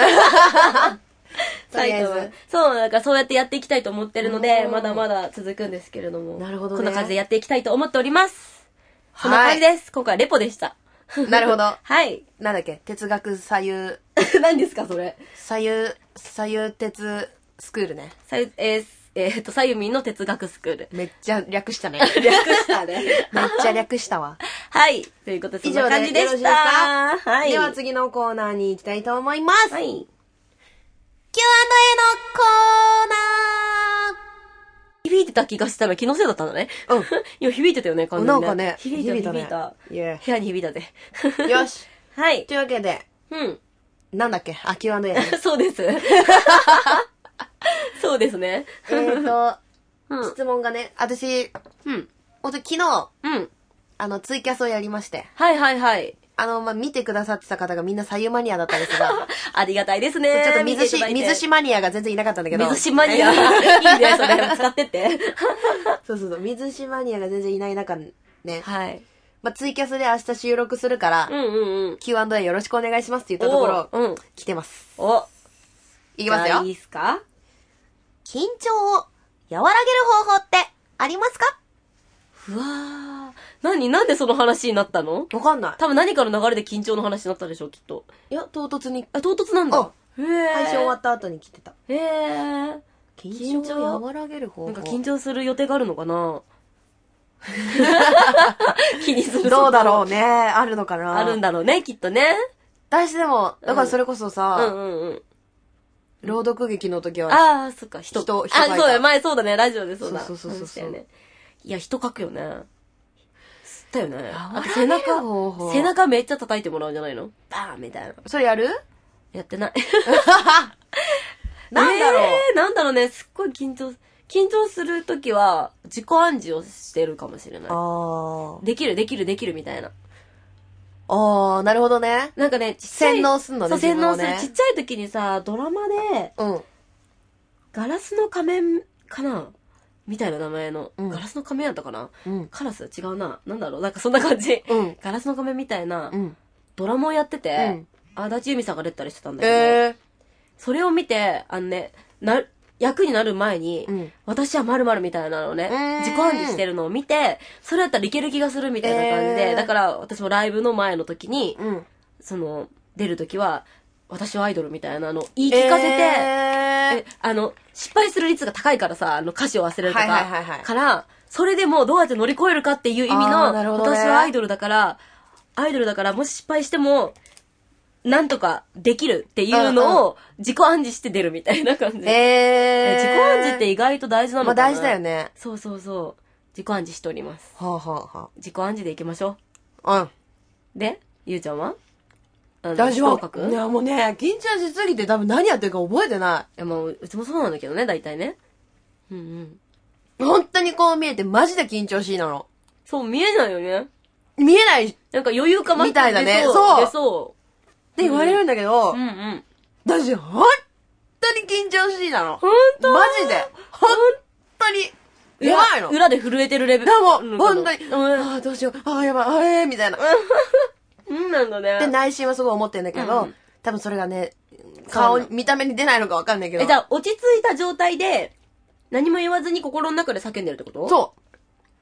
埼玉。そう、だからそうやってやっていきたいと思ってるので、まだまだ続くんですけれども。 なるほどね。 こんな感じでやっていきたいと思っております。そんな感じです。今回はレポでした。 なるほど。 はい。 なんだっけ？哲学左右。 何ですかそれ？ 左右哲スクールね。 左右民の哲学スクール。 めっちゃ略したね。 略したね。 めっちゃ略したわ。 はい。ということで、そんな感じでした。 はい。では次のコーナーに行きたいと思います。 はい。 Q&A のコーナー。響いてた気がしたら気のせいだったんだね。今響いてたよね、完全に。 なんかね。 響いた。部屋に響いたぜ。 よし。 はい。 というわけで。なんだっけ？Q&A ね。 そうです。そうですね。 質問がね、私、昨日、ツイキャスをやりまして。 はい。 見てくださってた方がみんな左右マニアだったんですが。 ありがたいですね。 ちょっと水しマニアが全然いなかったんだけど。 水しマニア。いいね、それ。使ってって。 そう。水しマニアが全然いない中ね。 はい。 ツイキャスで明日収録するから、Q&A よろしくお願いしますって言ったところ、来てます。 いきますよ。いいっすか？ 緊張を和らげる方法ってありますか？ うわー。なんでその話になったの？ わかんない。 多分何かの流れで緊張の話になったでしょ、きっと。 いや、唐突に。 唐突なんだ。 へぇ配信終わった後に来てた。 へぇ緊張を和らげる方法。 なんか緊張する予定があるのかな気にする。 どうだろうね。あるのかな。 あるんだろうね、きっとね。 私でも、だからそれこそさ、朗読劇の時は、 ああ、そっか、人書いた。 あ、そうだ、前そうだね、ラジオでそうだ。 そう。 ね。いや、人書くよね。吸ったよね。 あと背中めっちゃ叩いてもらうんじゃないの？バーンみたいな。 それやる？ やってない。 なんだろう、 なんだろうね、すっごい緊張するときは、自己暗示をしてるかもしれない。できるみたいな。 なるほどね。 なんかね、 洗脳すんのね。 そう、洗脳する。ちっちゃい時にさ、ドラマで、ガラスの仮面かなみたいな名前の。ガラスの仮面やったかな、カラス違うな。なんだろう、なんかそんな感じ。ガラスの仮面みたいな、ドラマをやってて、足立由美さんが出たりしてたんだけど、それを見て、役になる前に、私は〇〇みたいなのをね、自己暗示してるのを見て、それだったらいける気がするみたいな感じで、だから私もライブの前の時に、出る時は、私はアイドルみたいなのを言い聞かせて、失敗する率が高いからさ、歌詞を忘れるとか、から、それでもうどうやって乗り越えるかっていう意味の、私はアイドルだから、もし失敗しても、なんとかできるっていうのを自己暗示して出るみたいな感じ。自己暗示って意外と大事なのかな。 大事だよね。 そう。自己暗示しております。自己暗示でいきましょう。で、ゆうちゃんは大丈夫。いや、もうね、緊張しすぎて多分何やってるか覚えてない。 いや、もう、うちもそうなんだけどね、大体ね。 本当にこう見えてマジで緊張しいなの。 そう、見えないよね。 見えない。 なんか余裕かみたいだね。 そう。 って言われるんだけど、私、本当に緊張しいなの。 本当？ マジで。本当に。やばいの。 裏で震えてるレベル。 でも、本当に、どうしよう、やばい、みたいな。 なんだね。 で、内心はすごい思ってるんだけど、多分それがね、見た目に出ないのかわかんないけど。 じゃあ、落ち着いた状態で、何も言わずに心の中で叫んでるってこと？ そう。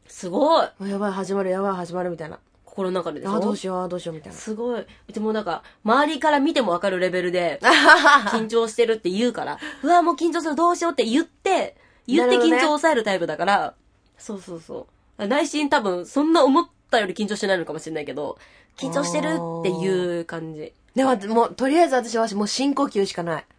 すごい。 やばい、始まる、みたいな。 心の中ででしょ？ どうしよう、みたいな。 すごい。でもなんか、周りから見てもわかるレベルで、緊張してるって言うから、うわ、もう緊張する、どうしようって言って緊張を抑えるタイプだから、そう。内心多分、そんな思ったより緊張してないのかもしれないけど、緊張してるっていう感じ。 でも、とりあえず私はもう深呼吸しかない。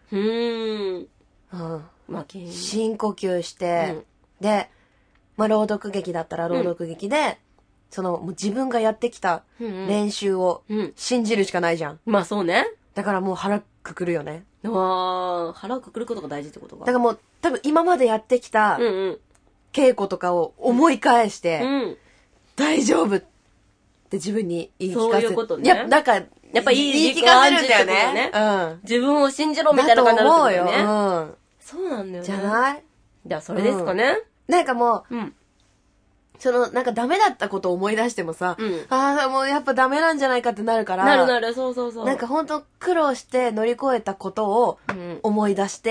まあ、 深呼吸して、で、朗読劇だったら朗読劇で、もう自分がやってきた練習を信じるしかないじゃん。 まあそうね。 だからもう腹くくるよね。 腹をくくることが大事ってことか。 だからもう多分今までやってきた稽古とかを思い返して、大丈夫って自分に言い聞かせる。 そういうことね。 なんか、やっぱ言い聞かせるんだよね。 自分を信じろみたいな感じになるってことね。そうなんだよね。 じゃない？ じゃあそれですかね。 なんかもう、なんかダメだったことを思い出してもさ、もうやっぱダメなんじゃないかってなるから。 なる、そう。 なんかほんと苦労して乗り越えたことを思い出して、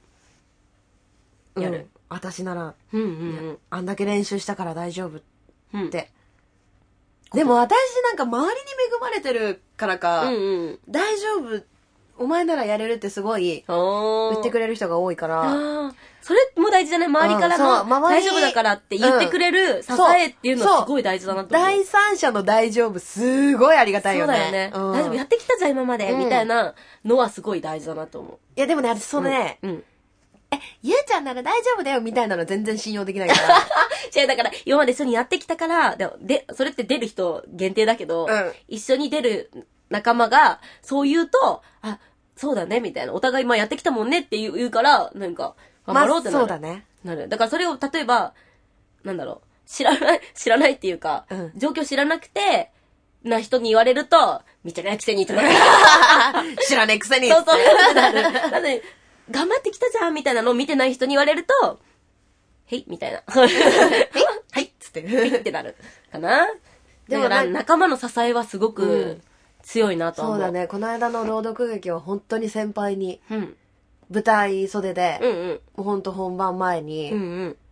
やる。私なら、あんだけ練習したから大丈夫って。でも私なんか周りに恵まれてるからか、大丈夫、お前ならやれるってすごい言ってくれる人が多いから。 それも大事じゃない？周りからの大丈夫だからって言ってくれる支えっていうのはすごい大事だなと思う。 第三者の大丈夫すごいありがたいよね。 そうだよね。大丈夫やってきたじゃん今までみたいなのはすごい大事だなと思う。 いやでもね、私ゆうちゃんなら大丈夫だよみたいなの全然信用できないから。 違う、だから今まで一緒にやってきたから、それって出る人限定だけど、一緒に出る仲間がそう言うと、そうだねみたいな、お互いやってきたもんねって言うから、なんか頑張ろうってなる。 そうだね。 なる。だからそれを例えば知らないっていうか、状況知らなくてな人に言われると、見てないくせにってなる。 知らねえくせに。 そうってなる。なので頑張ってきたじゃんみたいなのを見てない人に言われると、へいみたいな。 はいっつって。 はいってなる。かな。だから仲間の支えはすごく強いなと思う。 そうだね。この間の朗読劇は本当に先輩に、舞台袖で、もうほんと本番前に、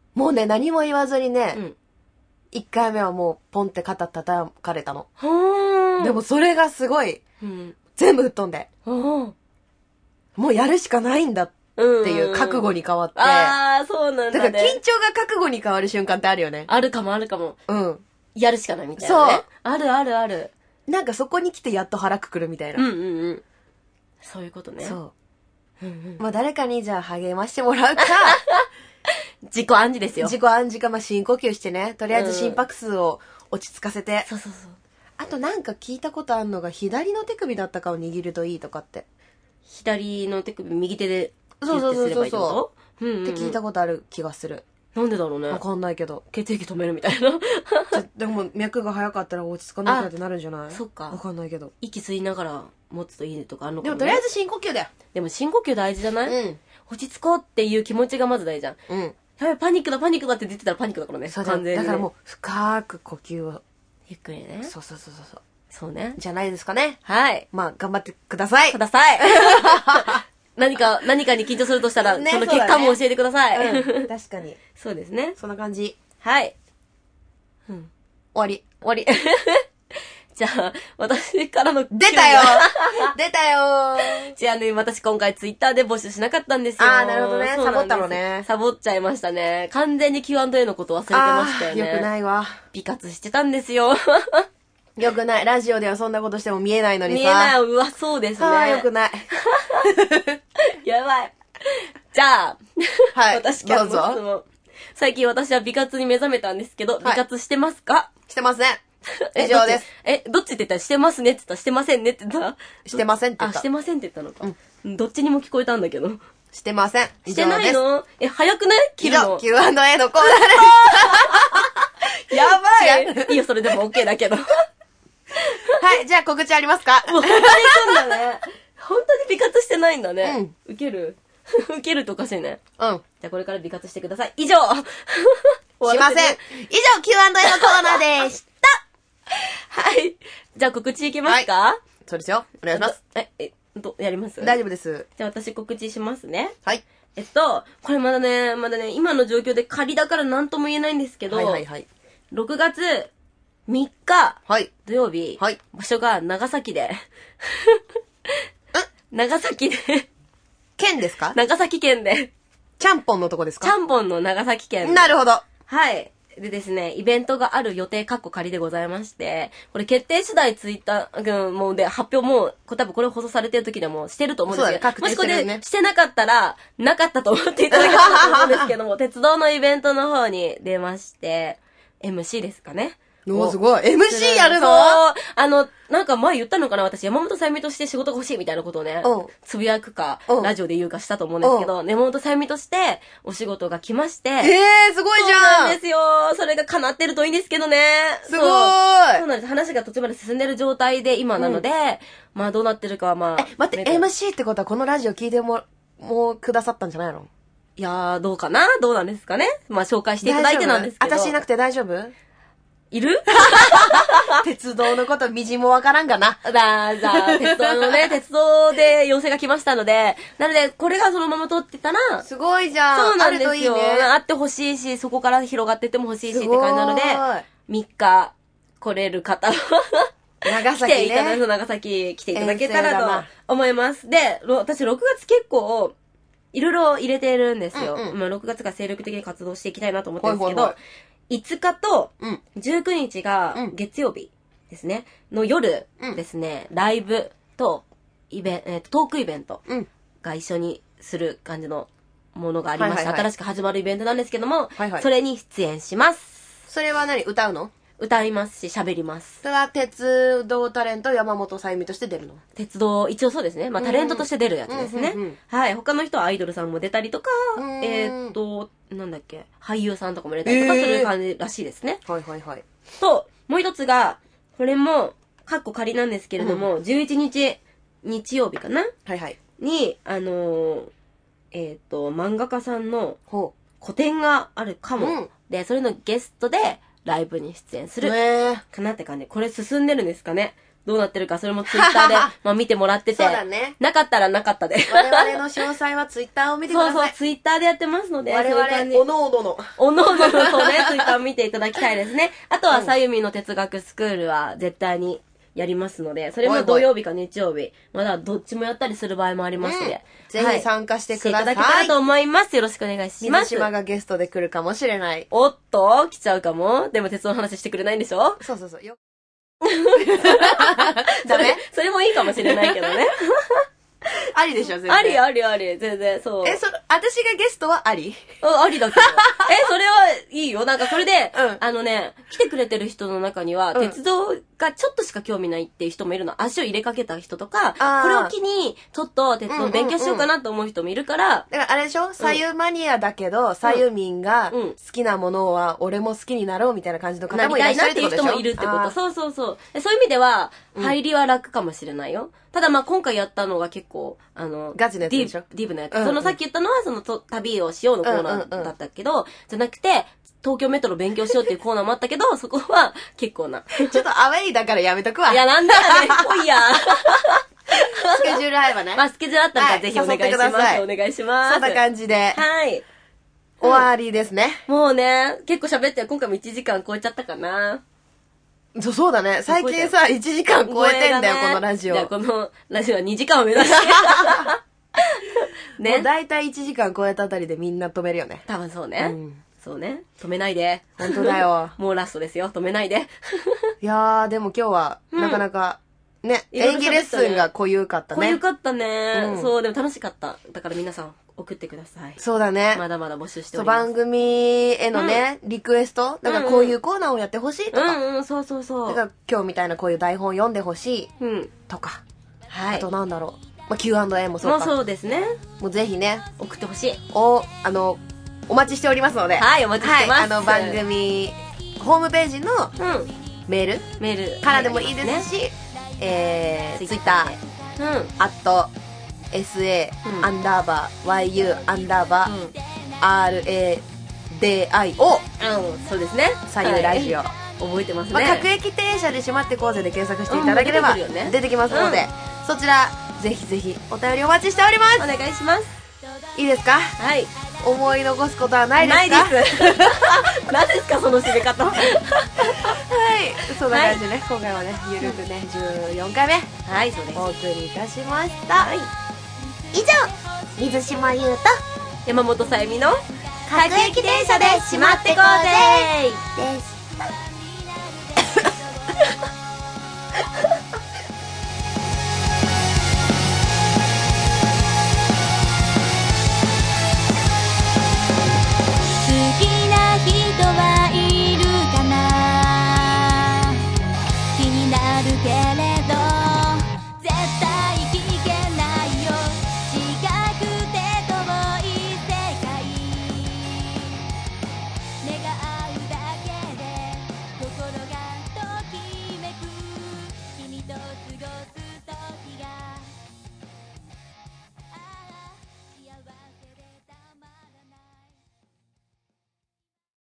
もうね、何も言わずにね、1回目はもうポンって肩叩かれたの。でもそれがすごい、全部吹っ飛んで、もうやるしかないんだっていう覚悟に変わって。 ああ、そうなんだね。 だから緊張が覚悟に変わる瞬間ってあるよね。 あるかもあるかも。 うん。 やるしかないみたいなね。そう。あるあるある。 なんかそこに来てやっと腹くくるみたいな。 そういうことね。 そう。まあ誰かにじゃあ励ましてもらうか、 自己暗示ですよ。 自己暗示か、まあ深呼吸してね、とりあえず心拍数を落ち着かせて。 そうそうそう。 あとなんか聞いたことあるのが、左の手首だったかを握るといいとかって。 左の手首、右手でそうって聞いたことある気がする。 なんでだろうね。 わかんないけど。 血液止めるみたいな。 でも脈が早かったら落ち着かなくなってなるんじゃない？ そっか。 わかんないけど。 息吸いながら持つといいとかあるのかもね。 でもとりあえず深呼吸だよ。 でも深呼吸大事じゃない？落ち着こうっていう気持ちがまず大事じゃん。やばい、パニックだって言ってたらパニックだからね。 そうだ。完全にね。だからもう深く呼吸を。 ゆっくりね。 そう。 そうね。 じゃないですかね。 はい。 まあ頑張ってください。 何かに緊張するとしたら、その結果も教えてください。 確かに。 そうですね。 そんな感じ。 はい。 終わり。 じゃあ、私からの。 出たよじゃあね、私今回ツイッターで募集しなかったんですよ。 ああ、なるほどね。サボったのね。 サボっちゃいましたね。完全に Q&A のこと忘れてましたよね。 よくないわ。 美活してたんですよ。 よくない。ラジオではそんなことしても見えないのにさ。 見えない。うわ、そうですね。 ああ、よくない。 やばい。じゃあ、 はい。 私からの質問。最近私は美活に目覚めたんですけど、美活してますか？ してますね。以上です。 どっちって言ったらしてますねって言ったらしてませんねって言ったしてませんって言った。 してませんって言ったのか。どっちにも聞こえたんだけど。 してません。 してないの？早くない切るの。 Q&A のコーナーです。 やばい。いいよ、それでも OK だけど。 はい、じゃあ告知ありますか？ もう本当にそうだね。本当に美活してないんだね。ウケるとおかしいね。じゃあこれから美活してください。以上しません。以上 Q&A のコーナーでした。 はい。じゃあ告知いきますか？ そうですよ。お願いします。 やります？ 大丈夫です。 じゃあ私告知しますね。 はい。 これまだね、今の状況で仮だから何とも言えないんですけど、6月3日、土曜日、場所が長崎で、 県ですか？ 長崎県で。 ちゃんぽんのとこですか？ ちゃんぽんの長崎県。 なるほど。 はい。でですね、イベントがある予定仮でございまして、これ決定次第ツイッター、もうで発表も、多分これ放送されてる時でもしてると思うんですけど、もしこれしてなかったら、なかったと思っていただけたらと思うんですけども、鉄道のイベントの方に出まして、MC ですかね。 すごい。MC やるの？ なんか前言ったのかな、私、山本さゆみとして仕事が欲しいみたいなことをね、つぶやくか、ラジオで言うかしたと思うんですけど、山本さゆみとしてお仕事が来まして。 すごいじゃん！ そうなんですよ。それが叶ってるといいんですけどね。 すごい！そうなんです。話が途中まで進んでる状態で今なので、まあどうなってるかはまあ。 待って、MC ってことはこのラジオ聞いてもうくださったんじゃないの？ いやー、どうかな？どうなんですかね？まあ紹介していただいてなんですけど。 私いなくて大丈夫？ いる？ 鉄道のことみじんもわからんがな。 じゃあ、鉄道で要請が来ましたので、なので、これがそのまま通ってたら、 すごいじゃん。 そうなんですよ。 あるといいね。 あってほしいし、そこから広がってっても欲しいしって感じなので、3日来れる方は、 長崎ね。 長崎来ていただけたらと思います。で、私6月結構、いろいろ入れてるんですよ。まあ6月が精力的に活動していきたいなと思ってるんですけど、5日と19日が月曜日ですね。の夜ですね、ライブとトークイベントが一緒にする感じのものがありまして、新しく始まるイベントなんですけども、それに出演します。 それは何？歌うの？ 歌いますし、喋ります。 それは鉄道タレント山本さゆみとして出るの？ 鉄道、一応そうですね。まあタレントとして出るやつですね。はい。他の人はアイドルさんも出たりとか、なんだっけ、俳優さんとかも出たりとかする感じらしいですね。と、もう一つが、これも、仮なんですけれども、11日、日曜日かな？に、漫画家さんの個展があるかも。で、それのゲストで、ライブに出演するかなって感じ。これ進んでるんですかね。 どうなってるか、それもツイッターで、まあ見てもらってて。 そうだね。 なかったらなかったで。 我々の詳細はツイッターを見てください。 そうそう、ツイッターでやってますので。 我々、おのおのの。 おのおののそうね、ツイッターを見ていただきたいですね。あとは、さゆみの哲学スクールは絶対にやりますので、それも土曜日か日曜日、まだどっちもやったりする場合もありますので。 ぜひ参加してください。 していただけたらと思います。よろしくお願いします。 水島がゲストで来るかもしれない。 おっと来ちゃうかも。でも鉄道の話してくれないんでしょ？ そうそうそう。 ダメ？それもいいかもしれないけどね。 ありでしょ、全然。 ありありあり、全然、そう。 私がゲストはあり？ ありだけど。それはいいよ。なんかそれで、来てくれてる人の中には、鉄道がちょっとしか興味ないっていう人もいるの。足を入れかけた人とか、これを機に、ちょっと鉄道勉強しようかなと思う人もいるから。 だからあれでしょ？左右マニアだけど、左右民が好きなものは俺も好きになろうみたいな感じの方もいらっしゃるってことでしょ？ なりたいなっていう人もいるってこと。そうそうそう。そういう意味では、入りは楽かもしれないよ。ただまあ今回やったのが結構、 ガチなやつでしょ？ ディープなやつ。そのさっき言ったのはその旅をしようのコーナーだったけど、じゃなくて、東京メトロ勉強しようっていうコーナーもあったけど、そこは結構な。 ちょっとアウェイだからやめとくわ。 いや、なんだよね、来いや。 スケジュール合えばね。 まあスケジュールあったらぜひお願いします。お願いします。 そんな感じで。 はい。 終わりですね。 もうね、結構喋って今回も1時間超えちゃったかな。 そうだね。最近さ、1時間超えてんだよ、このラジオ。 いや、このラジオは2時間を目指して。 ね。もう大体1時間超えたあたりでみんな止めるよね。 多分そうね。そうね。止めないで。 本当だよ。 もうラストですよ。止めないで。 いやー、でも今日は、なかなか、ね、演技レッスンが濃ゆかったね。 濃ゆかったね。そう、でも楽しかった。だから皆さん、送ってください。 そうだね。 まだまだ募集しております。 番組へのね、リクエストだからこういうコーナーをやってほしいとか。 そうそうそう。 だから今日みたいなこういう台本読んでほしいとか。はい。あとなんだろう。まあ、Q&A もそうか。 もうそうですね。 もうぜひね、 送ってほしい。 お待ちしておりますので。 はい、お待ちしてます。 番組、ホームページのメールからでもいいですし、Twitter、@SA_YU_RADIO。 そうですね。 左右ラジオ。 覚えてますね。 各駅停車で閉まってこうぜで検索していただければ出てきますので、そちら、ぜひぜひお便りお待ちしております。 お願いします。 いいですか？ はい。 思い残すことはないですか？ ないです。何ですかその締め方。はい。 そんな感じでね、今回はね、ゆるくね、14回目。 はい、そうです。 お送りいたしました。 はい。以上、水島優と山本さゆみの各駅停車で閉まってこうぜでした。 好きな人はいるかな、気になるけれど